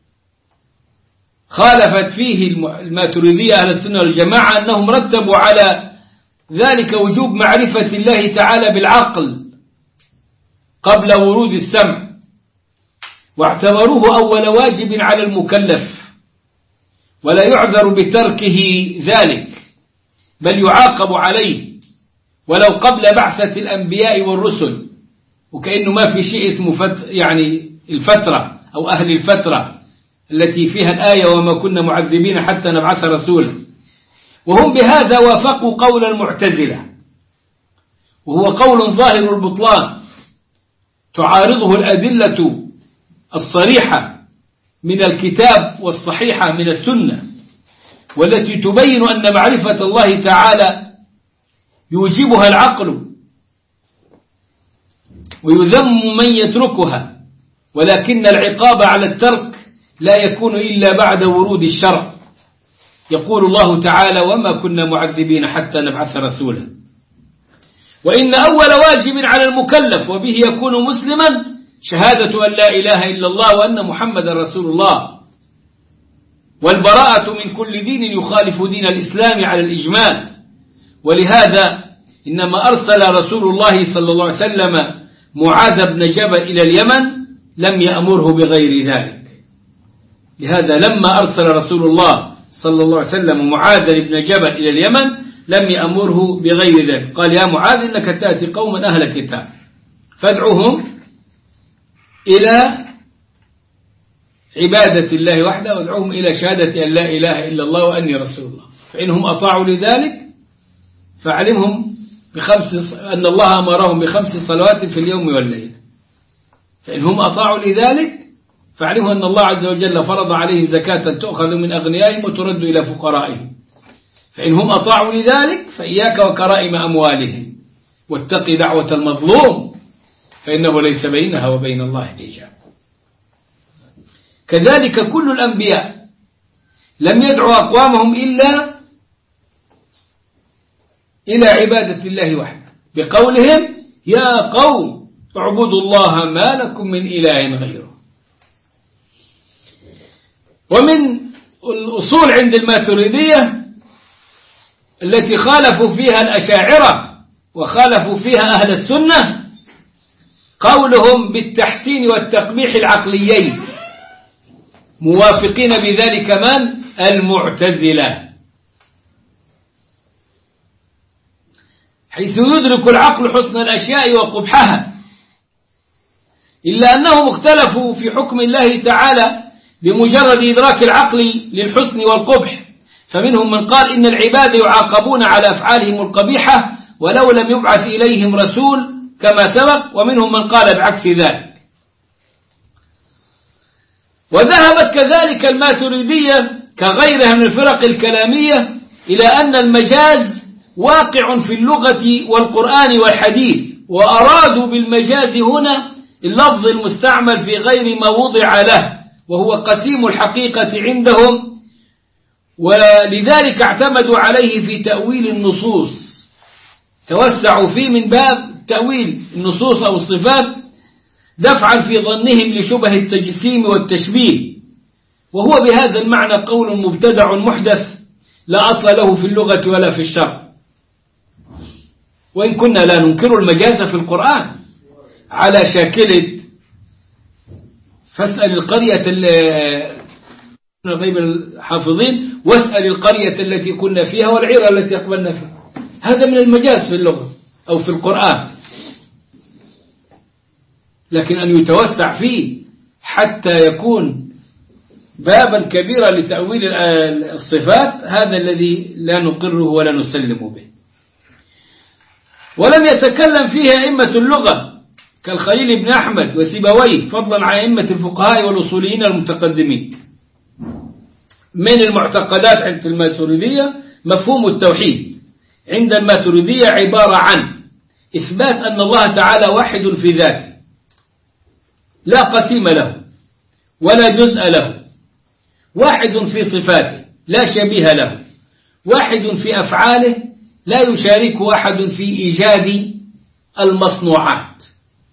خالفت فيه الماتريدية أهل السنة والجماعة أنهم رتبوا على ذلك وجوب معرفة الله تعالى بالعقل قبل ورود السمع، واعتبروه أول واجب على المكلف، ولا يعذر بتركه ذلك بل يعاقب عليه ولو قبل بعثة الأنبياء والرسل، وكأنه ما في شيء اسمه يعني الفترة أو أهل الفترة التي فيها الآية وما كنا معذبين حتى نبعث رسولا. وهم بهذا وافقوا قول المعتزلة، وهو قول ظاهر البطلان تعارضه الأدلة الصريحة من الكتاب والصحيحة من السنة، والتي تبين أن معرفة الله تعالى يوجبها العقل ويذم من يتركها، ولكن العقاب على الترك لا يكون إلا بعد ورود الشرع. يقول الله تعالى: وما كنا معذبين حتى نبعث رسولا. وإن أول واجب على المكلف وبه يكون مسلما شهادة أن لا إله إلا الله وأن محمد رسول الله، والبراءة من كل دين يخالف دين الإسلام على الإجمال. ولهذا إنما أرسل رسول الله صلى الله عليه وسلم معاذ بن جبل إلى اليمن لم يأمره بغير ذلك. لهذا لما أرسل رسول الله صلى الله عليه وسلم معاذ بن جبل إلى اليمن لم يأمره بغير ذلك. قال يا معاذ إنك تأتي قوما أهل كتاب فادعوهم إلى عبادة الله وحده وادعوهم إلى شهادة أن لا إله إلا الله وأني رسول الله، فإنهم أطاعوا لذلك فعلمهم أن الله أمرهم ب5 صلوات في اليوم والليل، فإنهم أطاعوا لذلك فعلموا أن الله عز وجل فرض عليهم زكاة تؤخذ من أغنيائهم وترد إلى فقرائهم، فإنهم أطاعوا لذلك فإياك وكرائم أموالهم واتق دعوة المظلوم فإنه ليس بينها وبين الله حجاب. كذلك كل الأنبياء لم يدعوا أقوامهم إلا إلى عبادة الله وحده بقولهم يا قوم اعبدوا الله ما لكم من إله غيره. ومن الأصول عند الماتريدية التي خالفوا فيها الأشاعرة وخالفوا فيها أهل السنة قولهم بالتحسين والتقبيح العقليين، موافقين بذلك من؟ المعتزلة، حيث يدرك العقل حسن الأشياء وقبحها، إلا أنهم اختلفوا في حكم الله تعالى بمجرد إدراك العقل للحسن والقبح، فمنهم من قال إن العباد يعاقبون على أفعالهم القبيحة ولو لم يبعث إليهم رسول كما سبق، ومنهم من قال بعكس ذلك. وذهبت كذلك الماتريدية كغيرها من الفرق الكلامية إلى أن المجاز واقع في اللغة والقرآن والحديث، وأرادوا بالمجاز هنا اللفظ المستعمل في غير ما وضع له، وهو قسيم الحقيقة عندهم، ولذلك اعتمدوا عليه في تأويل النصوص، توسعوا فيه من باب تأويل النصوص أو الصفات دفعا في ظنهم لشبه التجسيم والتشبيه، وهو بهذا المعنى قول مبتدع محدث لا أصل له في اللغة ولا في الشرع، وإن كنا لا ننكر المجاز في القرآن على شاكلة فاسأل القرية غيب الحافظين واسأل القرية التي كنا فيها والعيرة التي أقبلنا فيها، هذا من المجاز في اللغة أو في القرآن، لكن أن يتوسع فيه حتى يكون بابا كبيرا لتأويل الصفات هذا الذي لا نقره ولا نسلم به. ولم يتكلم فيها أئمة اللغة كالخليل بن أحمد وسيبويه فضلا عن أئمة الفقهاء والأصوليين المتقدمين. من المعتقدات عند الماتريدية مفهوم التوحيد عند الماتريدية عبارة عن إثبات أن الله تعالى واحد في ذاته لا قسيم له ولا جزء له، واحد في صفاته لا شبيه له، واحد في أفعاله لا يشارك أحد في إيجاد المصنوعات.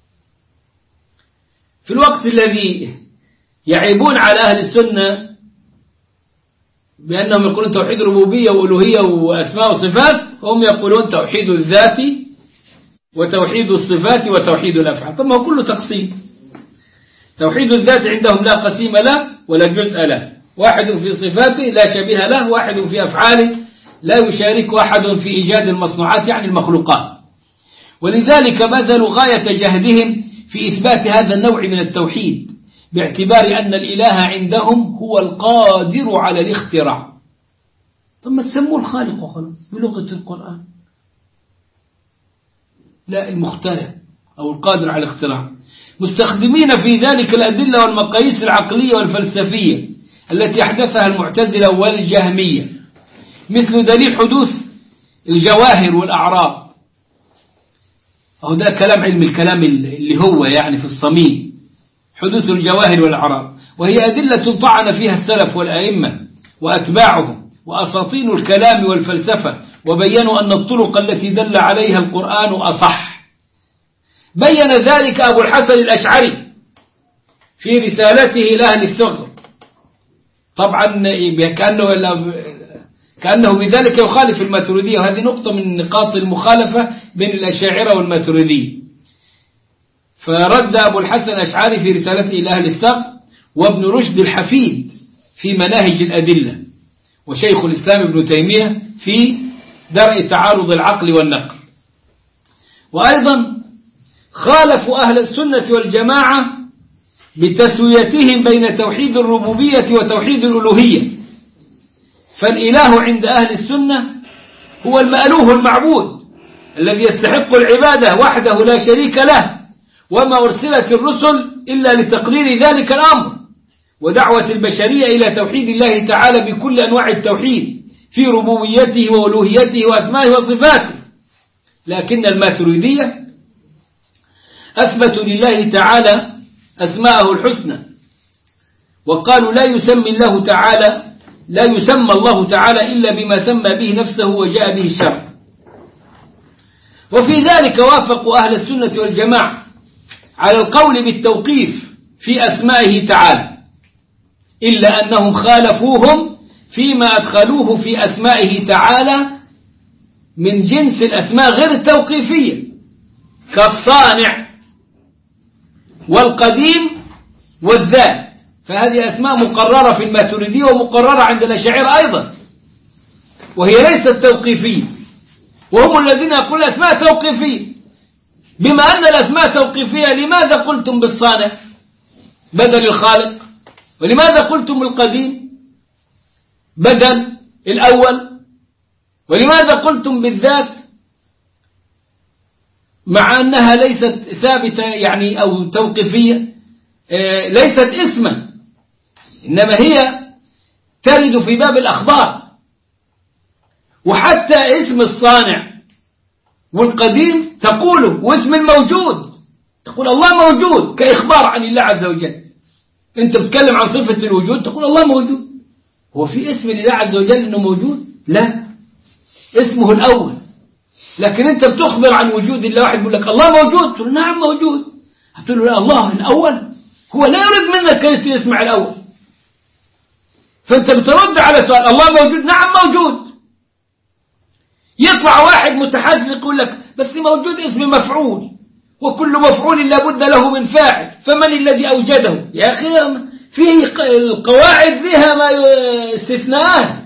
في الوقت الذي يعيبون على أهل السنة بأنهم يقولون توحيد ربوبية وألوهية وأسماء وصفات، هم يقولون توحيد الذات وتوحيد الصفات وتوحيد الأفعال. طب ما هو كله تقسيم. توحيد الذات عندهم لا قسيم له ولا جزء له، واحد في صفاته لا شبيه له، واحد في أفعاله لا يشارك أحد في إيجاد المصنوعات يعني المخلوقات، ولذلك بذلوا غاية جهدهم في إثبات هذا النوع من التوحيد باعتبار أن الإله عندهم هو القادر على الاختراع. طب ما تسموه الخالق وخلاص بلغة القرآن، لا المخترع أو القادر على الاختراع، مستخدمين في ذلك الأدلة والمقاييس العقلية والفلسفية التي أحدثها المعتزلة والجهمية، مثل دليل حدوث الجواهر والأعراض، أو ده كلام علم الكلام اللي هو يعني في الصميم، حدوث الجواهر والأعراض، وهي أدلة طعن فيها السلف والأئمة وأتباعهم وأساطين الكلام والفلسفة، وبينوا أن الطرق التي دل عليها القرآن أصح. بين ذلك أبو الحسن الأشعري في رسالته لأهل الثغر، طبعا كأنه بذلك يخالف الماتريدية، وهذه نقطة من نقاط المخالفة بين الأشاعرة والماتريدية. فرد أبو الحسن الأشعري في رسالته لأهل الثغر، وابن رشد الحفيد في مناهج الأدلة، وشيخ الإسلام ابن تيمية في درء تعارض العقل والنقل. وأيضا خالفوا أهل السنة والجماعة بتسويتهم بين توحيد الربوبية وتوحيد الألوهية. فالإله عند أهل السنة هو المألوه المعبود الذي يستحق العبادة وحده لا شريك له، وما أرسلت الرسل إلا لتقرير ذلك الأمر ودعوة البشرية إلى توحيد الله تعالى بكل أنواع التوحيد في ربوبيته وألوهيته وأسمائه وصفاته. لكن الماتريدية أثبتوا لله تعالى أسماءه الحسنى، وقالوا لا يسمى الله تعالى إلا بما سمى به نفسه وجاء به الشرع. وفي ذلك وافقوا أهل السنة والجماعة على القول بالتوقيف في أسمائه تعالى، إلا أنهم خالفوهم فيما أدخلوه في أسمائه تعالى من جنس الأسماء غير التوقيفية كالصانع والقديم والذات، فهذه أسماء مقررة في الماتريدية ومقررة عند الأشاعرة أيضا، وهي ليست توقيفية، وهم الذين يقولون أسماء توقيفية. بما أن الأسماء توقيفية لماذا قلتم بالصانع بدل الخالق؟ ولماذا قلتم بالقديم بدل الأول؟ ولماذا قلتم بالذات مع أنها ليست ثابتة يعني أو توقيفية، ليست اسما، إنما هي ترد في باب الأخبار. وحتى اسم الصانع والقديم تقوله، واسم الموجود تقول الله موجود كإخبار عن الله عز وجل. أنت بتتكلم عن صفة الوجود تقول الله موجود. هو في اسم لله عز وجل أنه موجود؟ لا، اسمه الأول. لكن أنت بتخبر عن وجود الله، واحد يقول لك الله موجود، تقول نعم موجود، هتقول له لا الله الأول، هو لا يريد منك كيف يسمع الأول. فأنت بترد على سؤال الله موجود، نعم موجود. يطلع واحد متحدث يقول لك بس موجود اسم مفعول، وكل مفعول لابد له من فاعل، فمن الذي أوجده؟ يا أخي فيه القواعد فيها ما استثناءات.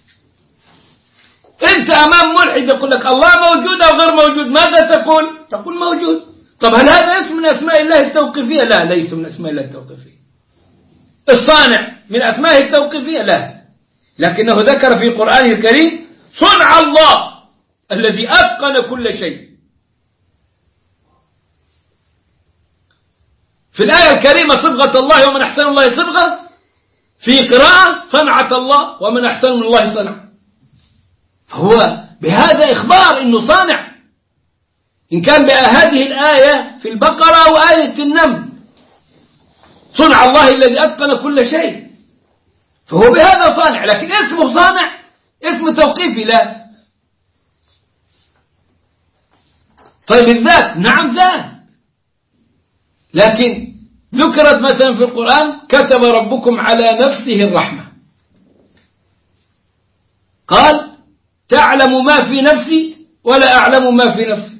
أنت أمام ملحد يقول لك الله موجود أو غير موجود، ماذا تقول؟ تقول موجود. طب هل هذا اسم من أسماء الله التوقيفية؟ لا، ليس من أسماء الله التوقيفية. الصانع من أسمائه التوقيفية؟ لا، لكنه ذكر في القرآن الكريم صنع الله الذي أتقن كل شيء. في الآية الكريمة صبغة الله ومن أحسن الله صبغة، في قراءة صنعة الله ومن أحسن من الله صنع. فهو بهذا إخبار إنه صانع، إن كان بهذه الآية في البقرة أو آية النمل، صنع الله الذي أتقن كل شيء، فهو بهذا صانع. لكن اسمه صانع اسم توقيفي؟ لا. طيب الذات؟ نعم ذات، لكن ذكرت مثلا في القرآن كتب ربكم على نفسه الرحمة، قال تعلم ما في نفسي ولا أعلم ما في نفسي.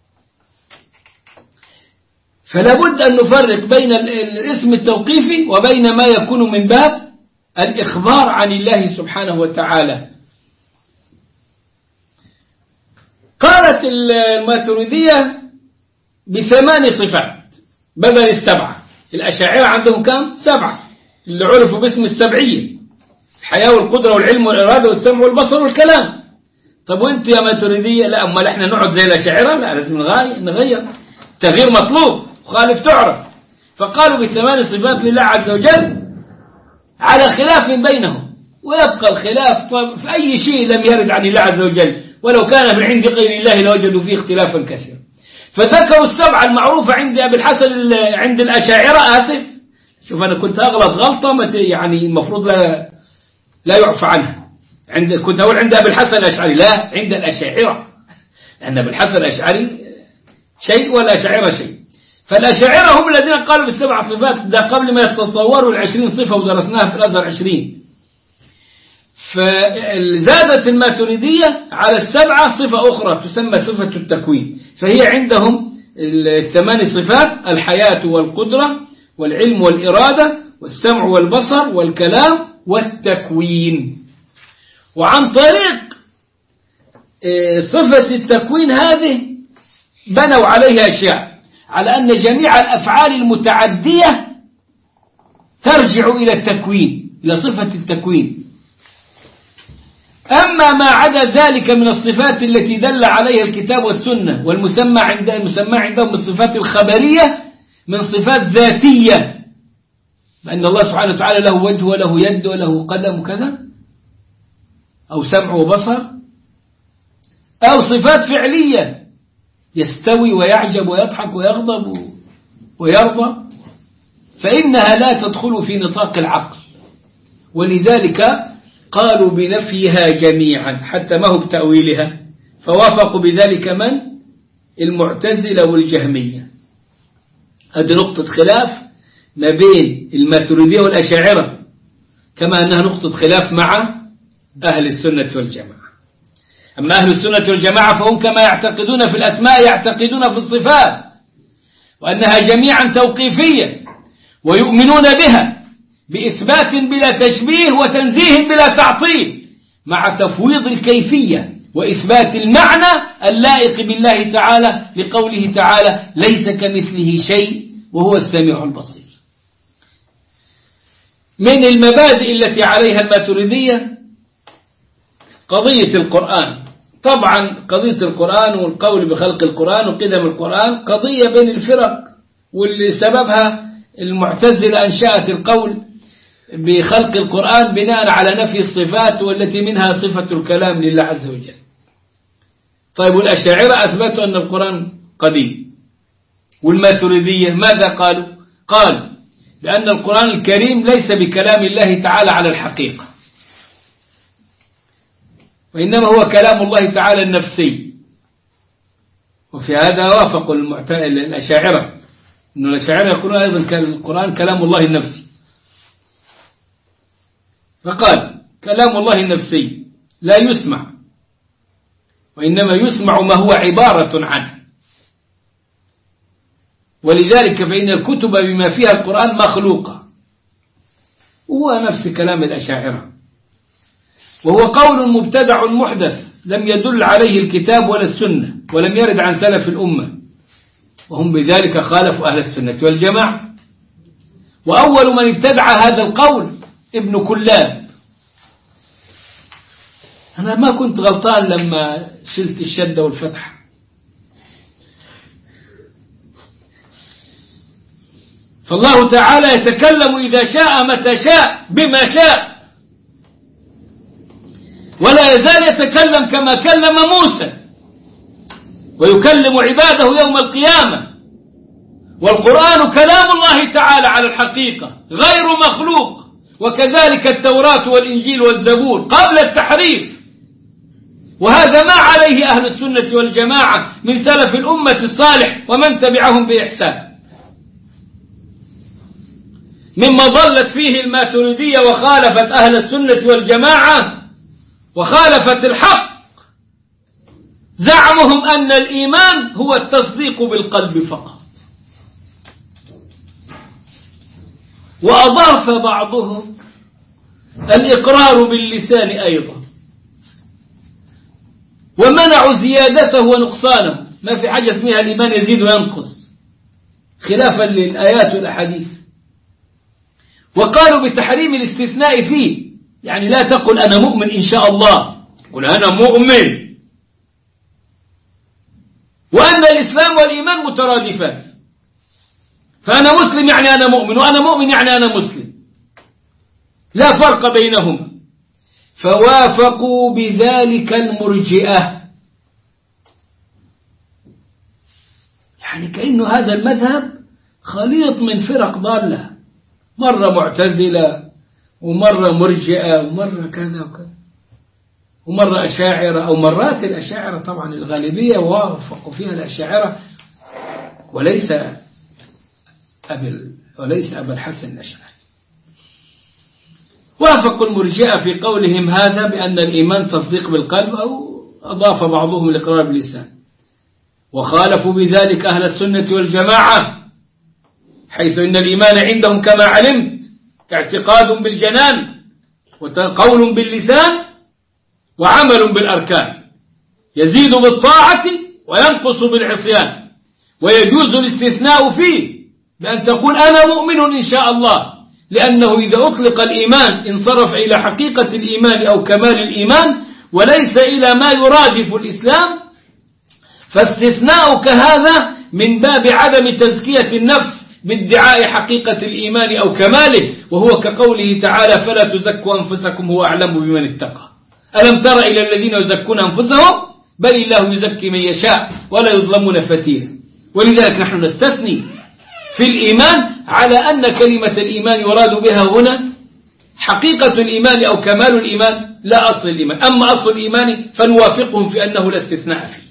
فلا بد أن نفرق بين الاسم التوقيفي وبين ما يكون من باب الإخبار عن الله سبحانه وتعالى. قالت الماتريدية ب8 صفات بدل ال7. الأشاعرة عندهم كم؟ 7 اللي عرفوا باسم السبعية: الحياة والقدرة والعلم والإرادة والسمع والبصر والكلام. طب وانت يا ماتريدية؟ لا، أمال احنا نقعد زي الأشاعرة؟ لا، لازم نغير، تغيير مطلوب، خالف تعرف. فقالوا ب8 صفات لله عز وجل على خلاف بينهم، ويبقى الخلاف في أي شيء لم يرد عن الله عز وجل، ولو كان من عند غير الله لوجدوا فيه اختلافا كثيرا. فذكروا ال7 المعروفة عند أبي الحسن عند الأشاعرة. آسف، شوف أنا كنت أغلط غلطة يعني المفروض لا يعفى عنها. كنت أقول عند أبي الحسن الأشعري، لا، عند الأشاعرة، لأن أبي الحسن الأشعري شيء والأشاعرة شيء. فالأشاعرة هم الذين قالوا ب7 صفات، ده قبل ما يتصوروا ال20 صفة ودرسناها في الأزهر 20. فزادت الماتريدية على ال7 صفة أخرى تسمى صفة التكوين، فهي عندهم ال8 صفات: الحياة والقدرة والعلم والإرادة والسمع والبصر والكلام والتكوين. وعن طريق صفة التكوين هذه بنوا عليها أشياء، على أن جميع الأفعال المتعدية ترجع إلى التكوين، إلى صفة التكوين. أما ما عدا ذلك من الصفات التي دل عليها الكتاب والسنة والمسمى عندهم بالصفات الخبرية من صفات ذاتية، بأن الله سبحانه وتعالى له وجه وله يد وله قدم وكذا، أو سمع وبصر، أو صفات فعلية يستوي ويعجب ويضحك ويغضب ويرضى، فإنها لا تدخل في نطاق العقل، ولذلك قالوا بنفيها جميعا حتى ما هو بتأويلها، فوافقوا بذلك من؟ المعتزلة والجهمية. هذه نقطة خلاف ما بين الماتريدية والأشاعرة، كما أنها نقطة خلاف مع أهل السنة والجماعة. أما أهل السنة والجماعة فهم كما يعتقدون في الأسماء يعتقدون في الصفات، وأنها جميعا توقيفية، ويؤمنون بها بإثبات بلا تشبيه وتنزيه بلا تعطيل، مع تفويض الكيفية وإثبات المعنى اللائق بالله تعالى، لقوله تعالى ليس كمثله شيء وهو السميع البصير. من المبادئ التي عليها الماتريدية قضية القرآن. طبعا قضية القرآن والقول بخلق القرآن وقدم القرآن قضية بين الفرق، واللي سببها المعتزلة أنشأت القول بخلق القرآن بناء على نفي الصفات، والتي منها صفة الكلام لله عز وجل. طيب والأشاعرة أثبتوا أن القرآن قديم، والماتريدية ماذا قالوا؟ قال بأن القرآن الكريم ليس بكلام الله تعالى على الحقيقة، وإنما هو كلام الله تعالى النفسي. وفي هذا وافقوا الأشاعرة، أن الأشاعرة يقولون أيضا القرآن كلام الله النفسي. فقال كلام الله النفسي لا يسمع، وإنما يسمع ما هو عبارة عنه، ولذلك فإن الكتب بما فيها القرآن مخلوقة، وهو نفس كلام الأشاعرة، وهو قول مبتدع محدث لم يدل عليه الكتاب ولا السنة، ولم يرد عن سلف الأمة، وهم بذلك خالفوا أهل السنة والجماعة. وأول من ابتدع هذا القول ابن كلاب. أنا ما كنت غلطان لما شلت الشدة والفتحة. فالله تعالى يتكلم إذا شاء متى شاء بما شاء، ولا يزال يتكلم كما كلم موسى، ويكلم عباده يوم القيامة. والقرآن كلام الله تعالى على الحقيقة غير مخلوق، وكذلك التوراة والإنجيل والزبور قبل التحريف. وهذا ما عليه أهل السنة والجماعة من سلف الأمة الصالح ومن تبعهم بإحسان، مما ضلت فيه الماتريدية وخالفت أهل السنة والجماعة وخالفت الحق، زعمهم أن الإيمان هو التصديق بالقلب فقط. وأضاف بعضهم الإقرار باللسان أيضا، ومنعوا زيادته ونقصانه، ما في حاجة اسمها الإيمان يزيد وينقص خلافا للآيات والأحاديث. وقالوا بتحريم الاستثناء فيه، يعني لا تقل أنا مؤمن إن شاء الله، قل أنا مؤمن، وأن الإسلام والإيمان مترادفان، فأنا مسلم يعني أنا مؤمن، وأنا مؤمن يعني أنا مسلم، لا فرق بينهما. فوافقوا بذلك المرجئة، يعني كأنه هذا المذهب خليط من فرق ضالة، مرة معتزلة ومرة مرجئة ومرة كذا وكذا ومرة أشاعرة، أو مرات الأشاعرة طبعا الغالبية وافقوا فيها الأشاعرة، وليس أبا الحسن الأشعري. وافقوا المرجئة في قولهم هذا بأن الإيمان تصديق بالقلب، أو أضاف بعضهم الإقرار باللسان. وخالفوا بذلك أهل السنة والجماعة، حيث إن الإيمان عندهم كما علمت اعتقاد بالجنان وقول باللسان وعمل بالأركان، يزيد بالطاعة وينقص بالعصيان، ويجوز الاستثناء فيه بأن تقول أنا مؤمن إن شاء الله، لأنه إذا أطلق الإيمان انصرف إلى حقيقة الإيمان أو كمال الإيمان وليس إلى ما يرادف الإسلام، فاستثناؤك هذا من باب عدم تزكية النفس بادعاء حقيقة الإيمان أو كماله، وهو كقوله تعالى فلا تزكوا أنفسكم هو أعلم بمن اتقى. ألم تر إلى الذين يزكون أنفسهم بل الله يزكي من يشاء ولا يظلمون فتيلا. ولذلك نحن نستثني في الإيمان على أن كلمة الإيمان يراد بها هنا حقيقة الإيمان أو كمال الإيمان لا أصل الإيمان. أما أصل الإيمان فنوافقهم في أنه لا استثناء فيه.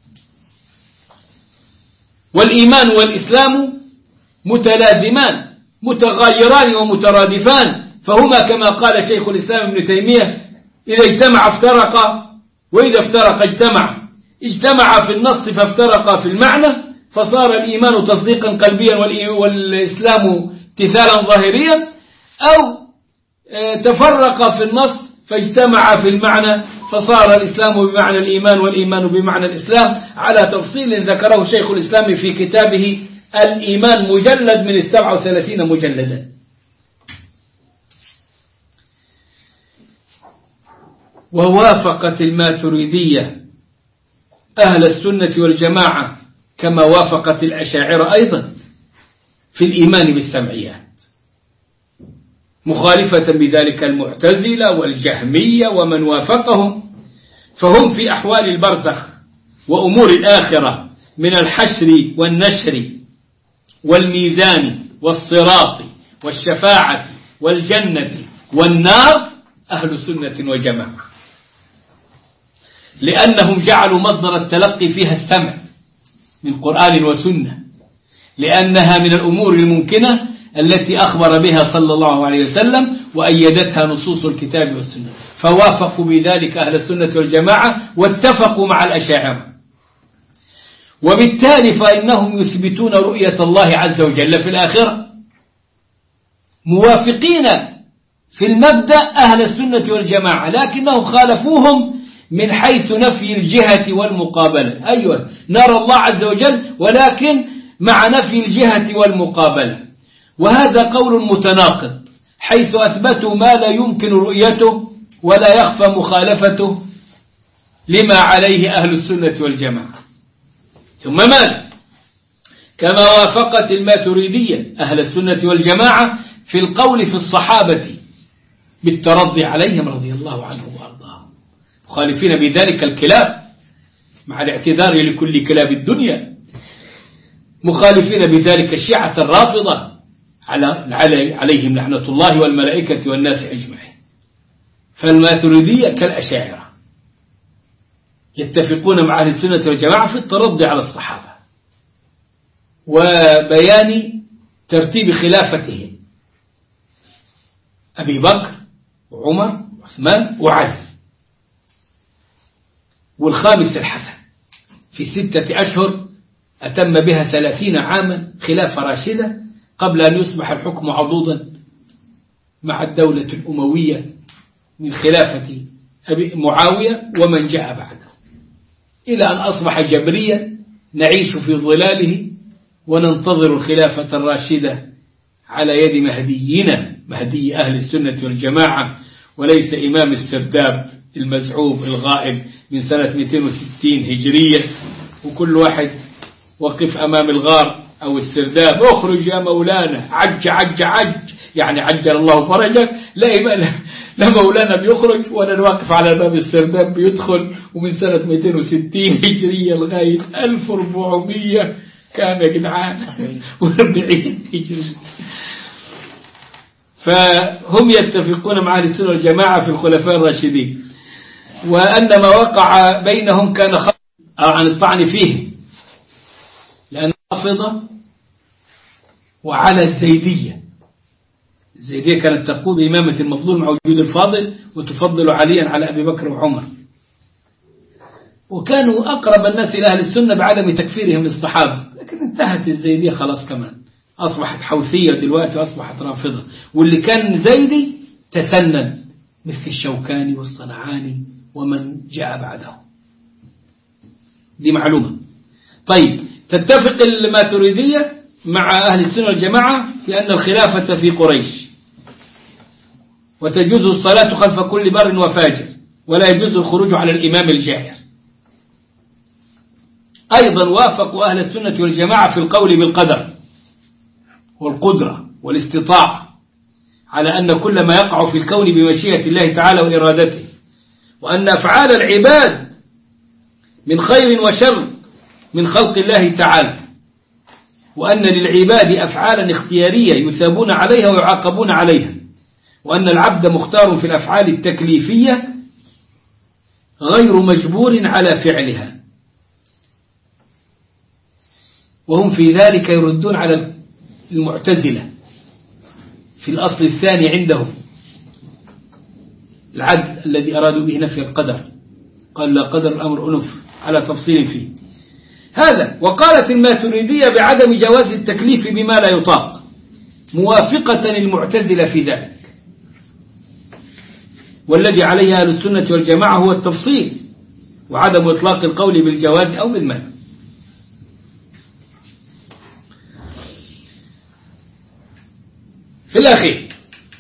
والإيمان والإسلام متلازمان متغايران ومترادفان، فهما كما قال شيخ الإسلام ابن تيمية إذا اجتمع افترقا وإذا افترق اجتمع في النص فافترقا في المعنى، فصار الإيمان تصديقا قلبيا والإسلام امتثالا ظاهريا، أو تفرق في النص فاجتمع في المعنى فصار الإسلام بمعنى الإيمان والإيمان بمعنى الإسلام، على تفصيل ذكره شيخ الإسلام في كتابه الإيمان مجلد من 37 مجلدا. ووافقت الماتريدية أهل السنة والجماعة كما وافقت الأشاعرة أيضا في الإيمان بالسمعيات، مخالفة بذلك المعتزلة والجهمية ومن وافقهم، فهم في أحوال البرزخ وأمور الآخرة من الحشر والنشر والميزان والصراط والشفاعة والجنة والنار أهل سنة وجماعة، لأنهم جعلوا مصدر التلقي فيها السمع من قرآن وسنة، لأنها من الأمور الممكنة التي أخبر بها صلى الله عليه وسلم وأيدتها نصوص الكتاب والسنة، فوافقوا بذلك أهل السنة والجماعة واتفقوا مع الأشاعرة. وبالتالي فإنهم يثبتون رؤية الله عز وجل في الآخرة، موافقين في المبدأ أهل السنة والجماعة، لكنهم خالفوهم من حيث نفي الجهة والمقابلة. أيوة نرى الله عز وجل ولكن مع نفي الجهة والمقابلة، وهذا قول متناقض، حيث أثبتوا ما لا يمكن رؤيته ولا يخفى مخالفته لما عليه أهل السنة والجماعة. ثم ماذا؟ كما وافقت الماتريدية أهل السنة والجماعة في القول في الصحابة بالترضي عليهم رضي الله عنهم وأرضاهم، مخالفين بذلك الكلاب مع الاعتذار لكل كلاب الدنيا، مخالفين بذلك الشيعة الرافضة عليهم لعنة الله والملائكة والناس أجمعين. فالماتريدية كالأشاعرة يتفقون مع أهل السنة والجماعة في الترضي على الصحابة وبيان ترتيب خلافتهم أبي بكر وعمر وعثمان وعلي، والخامس الحسن في 6 أشهر أتم بها 30 عاما خلافة راشدة قبل أن يصبح الحكم عضوضا مع الدولة الأموية من خلافة أبي معاوية ومن جاء بعده، إلى أن أصبح جبريا نعيش في ظلاله وننتظر الخلافة الراشدة على يد مهدينا، مهدي أهل السنة والجماعة، وليس إمام السرداب المزعوم الغائب من سنة 260 هجرية، وكل واحد وقف أمام الغار أو السرداب اخرج يا مولانا عج عج عج، يعني عجل الله فرجك. لا مولانا بيخرج ولا الواقف على باب السرداب بيدخل، ومن سنة 260 هجرية لغاية 1400 كان يا جدعان 40 هجرية. فهم يتفقون مع أهل السنة والجماعة في الخلفاء الراشدين، وأن ما وقع بينهم كان خطأ عن الطعن فيه، لأن الرافضة وعلى الزيدية كانت تقول إمامة المفضول مع وجود الفاضل وتفضل عليا على أبي بكر وعمر، وكانوا أقرب الناس إلى أهل السنة بعدم تكفيرهم للصحابة، لكن انتهت الزيدية خلاص، كمان أصبحت حوثية دلوقتي وأصبحت رافضة، واللي كان زيدي تسنن مثل الشوكاني والصنعاني ومن جاء بعده. دي معلومة. طيب، تتفق الماتريدية مع أهل السنة والجماعة في أن الخلافة في قريش، وتجوز الصلاة خلف كل بر وفاجر، ولا يجوز الخروج على الإمام الجائر. أيضا وافقوا أهل السنة والجماعة في القول بالقدر والقدرة والاستطاعة، على أن كل ما يقع في الكون بمشيئة الله تعالى وإرادته، وأن أفعال العباد من خير وشر من خلق الله تعالى، وأن للعباد أفعالا اختيارية يثابون عليها ويعاقبون عليها، وأن العبد مختار في الأفعال التكليفية غير مجبور على فعلها. وهم في ذلك يردون على المعتزلة في الأصل الثاني عندهم، العدل الذي أرادوا به نفي القدر، قال لا قدر الأمر أنف، على تفصيل فيه هذا. وقالت الماتريدية بعدم جواز التكليف بما لا يطاق، موافقة المعتزلة في ذلك، والذي عليه أهل السنة والجماعة هو التفصيل وعدم إطلاق القول بالجواز أو بالمنع. في الأخير،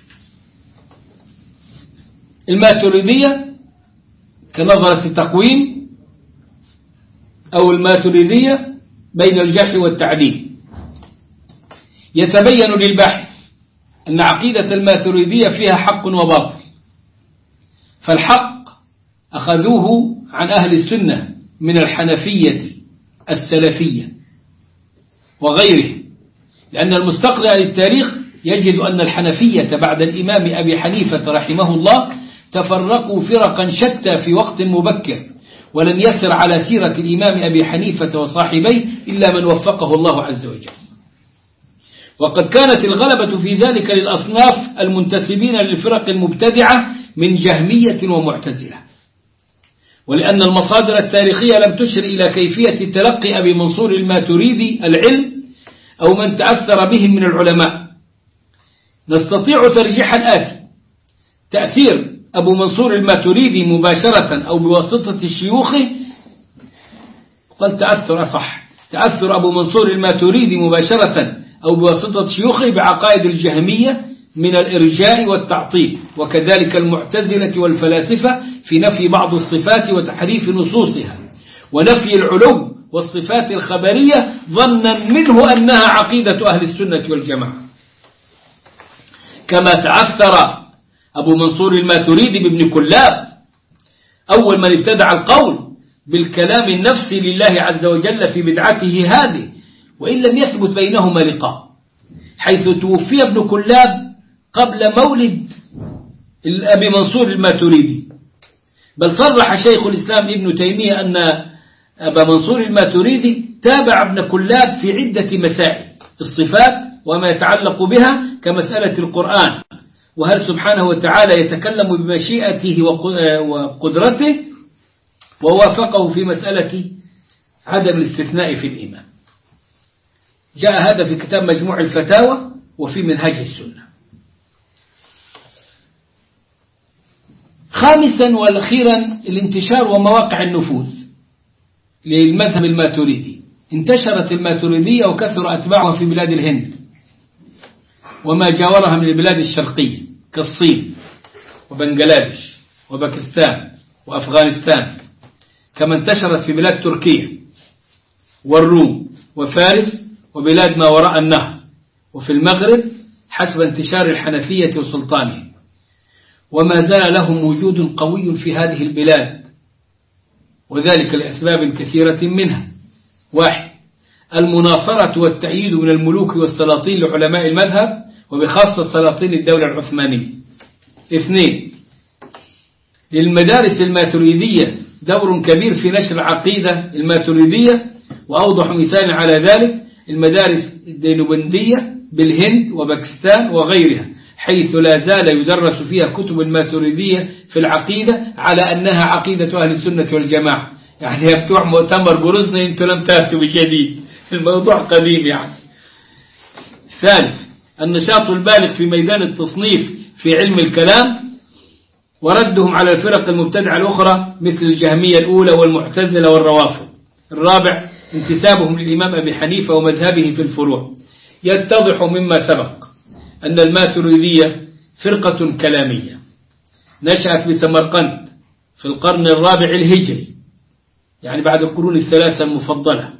الماتريدية كنظرة التقويم أو الماتريدية بين الجرح والتعديل، يتبين للباحث أن عقيدة الماتريدية فيها حق وباطل، فالحق أخذوه عن أهل السنة من الحنفية السلفية وغيره، لأن المستقرئ للتاريخ يجد أن الحنفية بعد الإمام أبي حنيفة رحمه الله تفرقوا فرقا شتى في وقت مبكر، ولم يسر على سيرة الإمام أبي حنيفة وصاحبيه إلا من وفقه الله عز وجل. وقد كانت الغلبة في ذلك للأصناف المنتسبين للفرق المبتدعة من جهمية ومعتزلة، ولأن المصادر التاريخية لم تشر إلى كيفية تلقي أبي منصور الماتريدي العلم أو من تأثر بهم من العلماء. نستطيع ترجيح الآتي: تأثير أبو منصور الماتريدي مباشرة أو بواسطة شيوخه، قال تأثر أصح، تأثر أبو منصور الماتريدي مباشرة أو بواسطة شيوخه بعقائد الجهمية من الإرجاء والتعطيل، وكذلك المعتزلة والفلاسفة في نفي بعض الصفات وتحريف نصوصها، ونفي العلو والصفات الخبرية ظنا منه أنها عقيدة أهل السنة والجماعة. كما تأثر أبو منصور الماتريدي بابن كلاب أول من ابتدع القول بالكلام النفسي لله عز وجل في بدعته هذه، وإن لم يثبت بينهما لقاء، حيث توفي ابن كلاب قبل مولد أبي منصور الماتريدي. بل صرح شيخ الإسلام ابن تيمية أن أبا منصور الماتريدي تابع ابن كلاب في عدة مسائل الصفات وما يتعلق بها كمسألة القرآن، وهل سبحانه وتعالى يتكلم بمشيئته وقدرته، ووافقه في مسألة عدم الاستثناء في الإيمان. جاء هذا في كتاب مجموع الفتاوى وفي منهج السنة. خامسا والأخيرا، الانتشار ومواقع النفوذ للمذهب الماتريدي. انتشرت الماتريدية وكثر أتباعها في بلاد الهند وما جاورها من البلاد الشرقية كالصين وبنغلاديش وباكستان وأفغانستان، كما انتشرت في بلاد تركيا والروم وفارس وبلاد ما وراء النهر وفي المغرب حسب انتشار الحنفية وسلطانهم. وما زال لهم وجود قوي في هذه البلاد، وذلك لأسباب كثيرة منها: 1. المناصرة والتأييد من الملوك والسلاطين لعلماء المذهب وبخاصة سلاطين الدولة العثمانية. 2. للمدارس الماتريدية دور كبير في نشر العقيدة الماتريدية، وأوضح مثال على ذلك المدارس الدينبندية بالهند وباكستان وغيرها، حيث لا زال يدرس فيها كتب الماتريدية في العقيدة على أنها عقيدة أهل السنة والجماعة. يعني بتوع مؤتمر جروزنا انتوا لم تأتوا بجديد، الموضوع قديم يعني. 3. النشاط البالغ في ميدان التصنيف في علم الكلام وردهم على الفرق المبتدعة الأخرى مثل الجهمية الأولى والمعتزلة والروافض. الرابع انتسابهم للإمام أبي حنيفة ومذهبه في الفروع. يتضح مما سبق أن الماتريدية فرقة كلامية نشأت بسمرقند في القرن الرابع الهجري، يعني بعد القرون الثلاثة المفضلة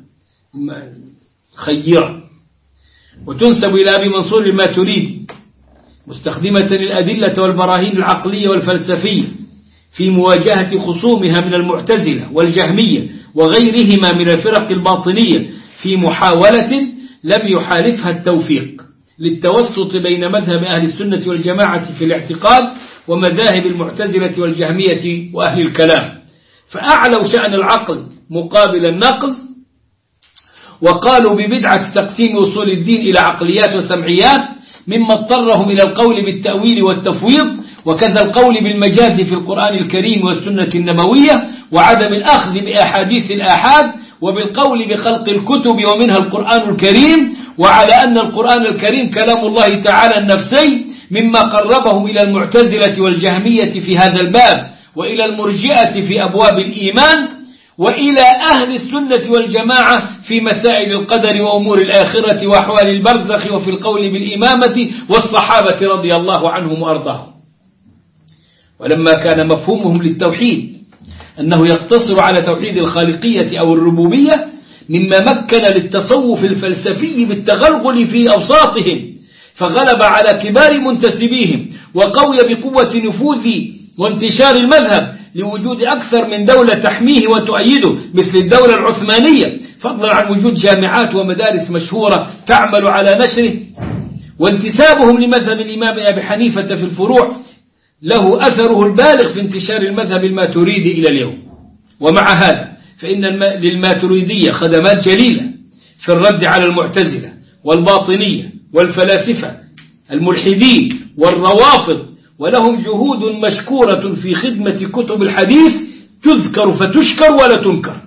خيرة، وتنسب إلى أبي منصور الماتريدي، مستخدمة الأدلة والبراهين العقلية والفلسفية في مواجهة خصومها من المعتزلة والجهمية وغيرهما من الفرق الباطنية في محاولة لم يحالفها التوفيق للتوسط بين مذهب أهل السنة والجماعة في الاعتقاد ومذاهب المعتزلة والجهمية وأهل الكلام، فأعلوا شأن العقل مقابل النقل، وقالوا ببدعة تقسيم أصول الدين إلى عقليات وسمعيات، مما اضطرهم إلى القول بالتأويل والتفويض، وكذا القول بالمجاز في القرآن الكريم والسنة النبوية، وعدم الأخذ بأحاديث الآحاد، وبالقول بخلق الكتب ومنها القرآن الكريم، وعلى أن القرآن الكريم كلام الله تعالى النفسي، مما قربهم إلى المعتزلة والجهمية في هذا الباب، وإلى المرجئة في أبواب الإيمان، وإلى أهل السنة والجماعة في مسائل القدر وأمور الآخرة وأحوال البرزخ وفي القول بالإمامة والصحابة رضي الله عنهم وأرضاهم. ولما كان مفهومهم للتوحيد أنه يقتصر على توحيد الخالقية أو الربوبية، مما مكن للتصوف الفلسفي بالتغلغل في أوساطهم، فغلب على كبار منتسبيهم، وقوي بقوة نفوذ وانتشار المذهب لوجود أكثر من دولة تحميه وتؤيده مثل الدولة العثمانية، فضلا عن وجود جامعات ومدارس مشهورة تعمل على نشره. وانتسابهم لمذهب الإمام أبي حنيفة في الفروع له أثره البالغ في انتشار المذهب الماتريدي إلى اليوم. ومع هذا فإن للماتريدية خدمات جليلة في الرد على المعتزلة والباطنية والفلاسفة الملحدين والروافض، ولهم جهود مشكورة في خدمة كتب الحديث تذكر فتشكر ولا تنكر.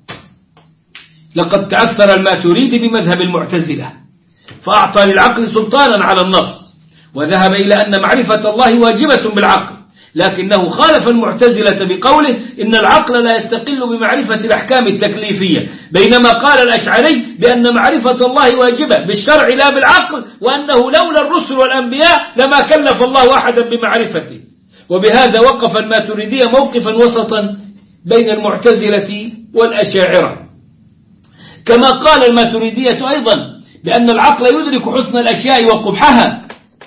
لقد تأثر الماتريدي بمذهب المعتزلة فأعطى للعقل سلطانا على النص، وذهب إلى أن معرفة الله واجبة بالعقل، لكنه خالف المعتزلة بقوله إن العقل لا يستقل بمعرفة الأحكام التكليفية، بينما قال الأشعري بأن معرفة الله واجبة بالشرع لا بالعقل، وأنه لولا الرسل والأنبياء لما كلف الله أحدا بمعرفته. وبهذا وقف الماتريدية موقفا وسطا بين المعتزلة والأشاعرة. كما قال الماتريدية أيضا بأن العقل يدرك حسن الأشياء وقبحها،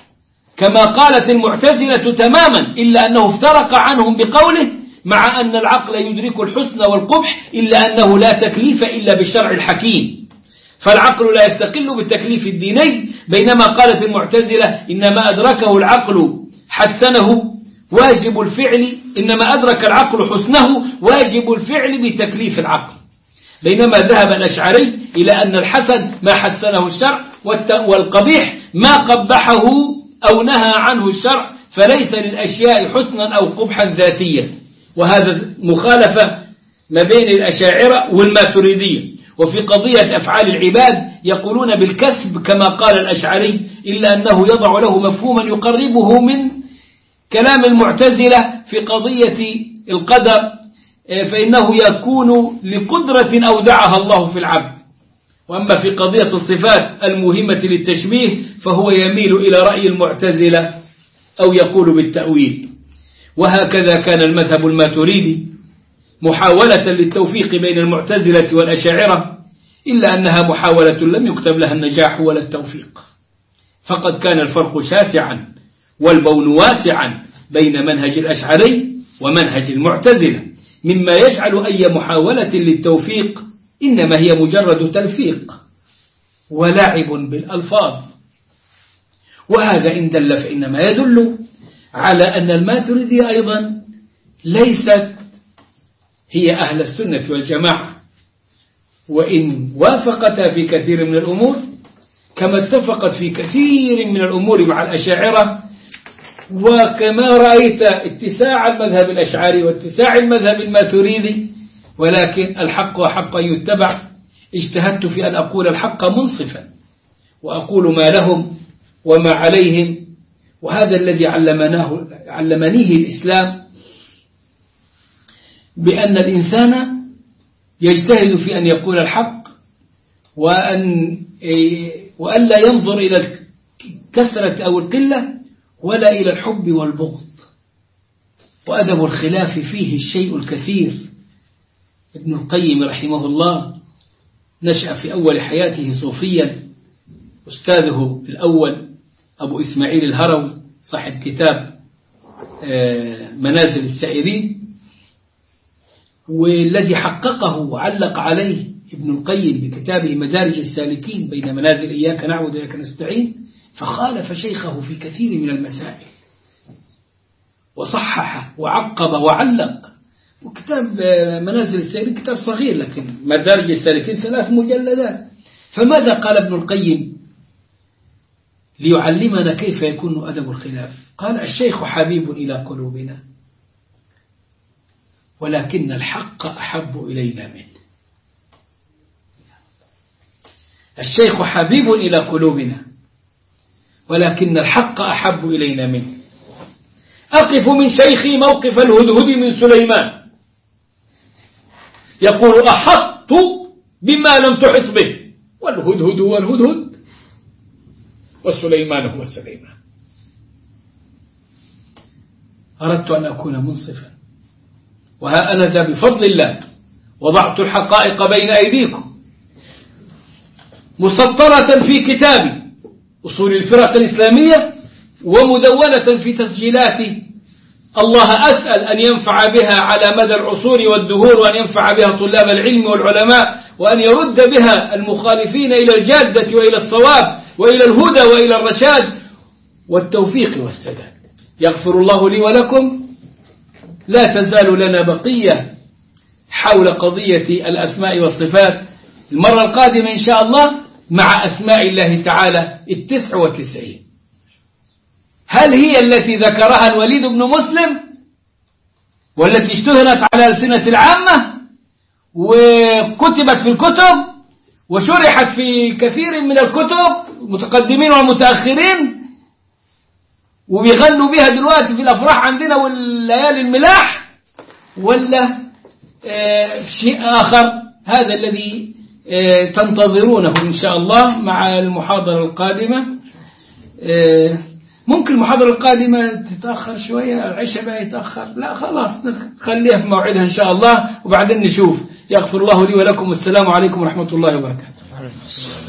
كما قالت المعتزلة تماما، إلا أنه افترق عنهم بقوله مع أن العقل يدرك الحسن والقبح إلا أنه لا تكليف إلا بالشرع الحكيم، فالعقل لا يستقل بالتكليف الديني، بينما قالت المعتزلة إنما أدركه العقل حسنه واجب الفعل، إنما أدرك العقل حسنه واجب الفعل بتكليف العقل، بينما ذهب الأشعري إلى أن الحسن ما حسنه الشرع والقبيح ما قبحه أو نهى عنه الشرع، فليس للأشياء حسنا أو قبحا ذاتيا. وهذا مخالفة ما بين الأشاعرة والماتريدية. وفي قضية أفعال العباد يقولون بالكسب كما قال الأشعري، إلا أنه يضع له مفهوما يقربه من كلام المعتزلة في قضية القدر، فإنه يكون لقدرة أودعها الله في العبد. وأما في قضية الصفات المهمة للتشبيه فهو يميل إلى رأي المعتزلة أو يقول بالتأويل. وهكذا كان المذهب الماتريدي محاولة للتوفيق بين المعتزلة والأشاعرة، إلا أنها محاولة لم يكتب لها النجاح ولا التوفيق، فقد كان الفرق شاسعا والبون واسعا بين منهج الأشعري ومنهج المعتزلة، مما يجعل أي محاولة للتوفيق إنما هي مجرد تلفيق ولعب بالألفاظ. وهذا إن دل فإنما يدل على أن الماتريدية أيضا ليست هي أهل السنة والجماعة، وإن وافقتها في كثير من الأمور كما اتفقت في كثير من الأمور مع الأشاعرة، وكما رأيت اتساع المذهب الأشعري واتساع المذهب الماتريدي، ولكن الحق حق يتبع. اجتهدت في أن أقول الحق منصفا وأقول ما لهم وما عليهم، وهذا الذي علمنيه الإسلام، بأن الإنسان يجتهد في أن يقول الحق وأن لا ينظر إلى الكثرة أو القلة ولا إلى الحب والبغض. وأدب الخلاف فيه الشيء الكثير. ابن القيم رحمه الله نشأ في أول حياته صوفيا، أستاذه الأول أبو إسماعيل الهروي صاحب كتاب منازل السائرين، والذي حققه وعلق عليه ابن القيم بكتابه مدارج السالكين بين منازل إياك نعبد وإياك نستعين، فخالف شيخه في كثير من المسائل وصحح وعقب وعلق. وكتاب منازل السائرين كتاب صغير، لكن مدارج السالكين 3 مجلدات. فماذا قال ابن القيم ليعلمنا كيف يكون أدب الخلاف؟ قال: الشيخ حبيب إلى قلوبنا ولكن الحق أحب إلينا منه. الشيخ حبيب إلى قلوبنا ولكن الحق أحب إلينا منه. أقف من شيخي موقف الهدهد من سليمان يقول: أحطت بما لم تحط به، والهدهد هو الهدهد وسليمان هو سليمان. أردت أن أكون منصفا، وها أنا ذا بفضل الله وضعت الحقائق بين أيديكم مسطرة في كتابي أصول الفرق الإسلامية ومدونة في تسجيلاتي. الله أسأل أن ينفع بها على مدى العصور والدهور، وأن ينفع بها طلاب العلم والعلماء، وأن يرد بها المخالفين إلى الجادة وإلى الصواب وإلى الهدى وإلى الرشاد والتوفيق والسداد. يغفر الله لي ولكم. لا تزال لنا بقية حول قضية الأسماء والصفات المرة القادمة إن شاء الله مع أسماء الله تعالى 99. هل هي التي ذكرها الوليد بن مسلم والتي اشتهرت على ألسنة العامة وكتبت في الكتب وشرحت في كثير من الكتب المتقدمين والمتأخرين وبيغنوا بها دلوقتي في الأفراح عندنا والليالي الملاح، ولا شيء آخر؟ هذا الذي تنتظرونه إن شاء الله مع المحاضرة القادمة. ممكن المحاضرة القادمة تتأخر شوية، العشاء بقى يتأخر، لا خلاص نخليها في موعدها إن شاء الله وبعدين نشوف. يغفر الله لي ولكم، والسلام عليكم ورحمة الله وبركاته.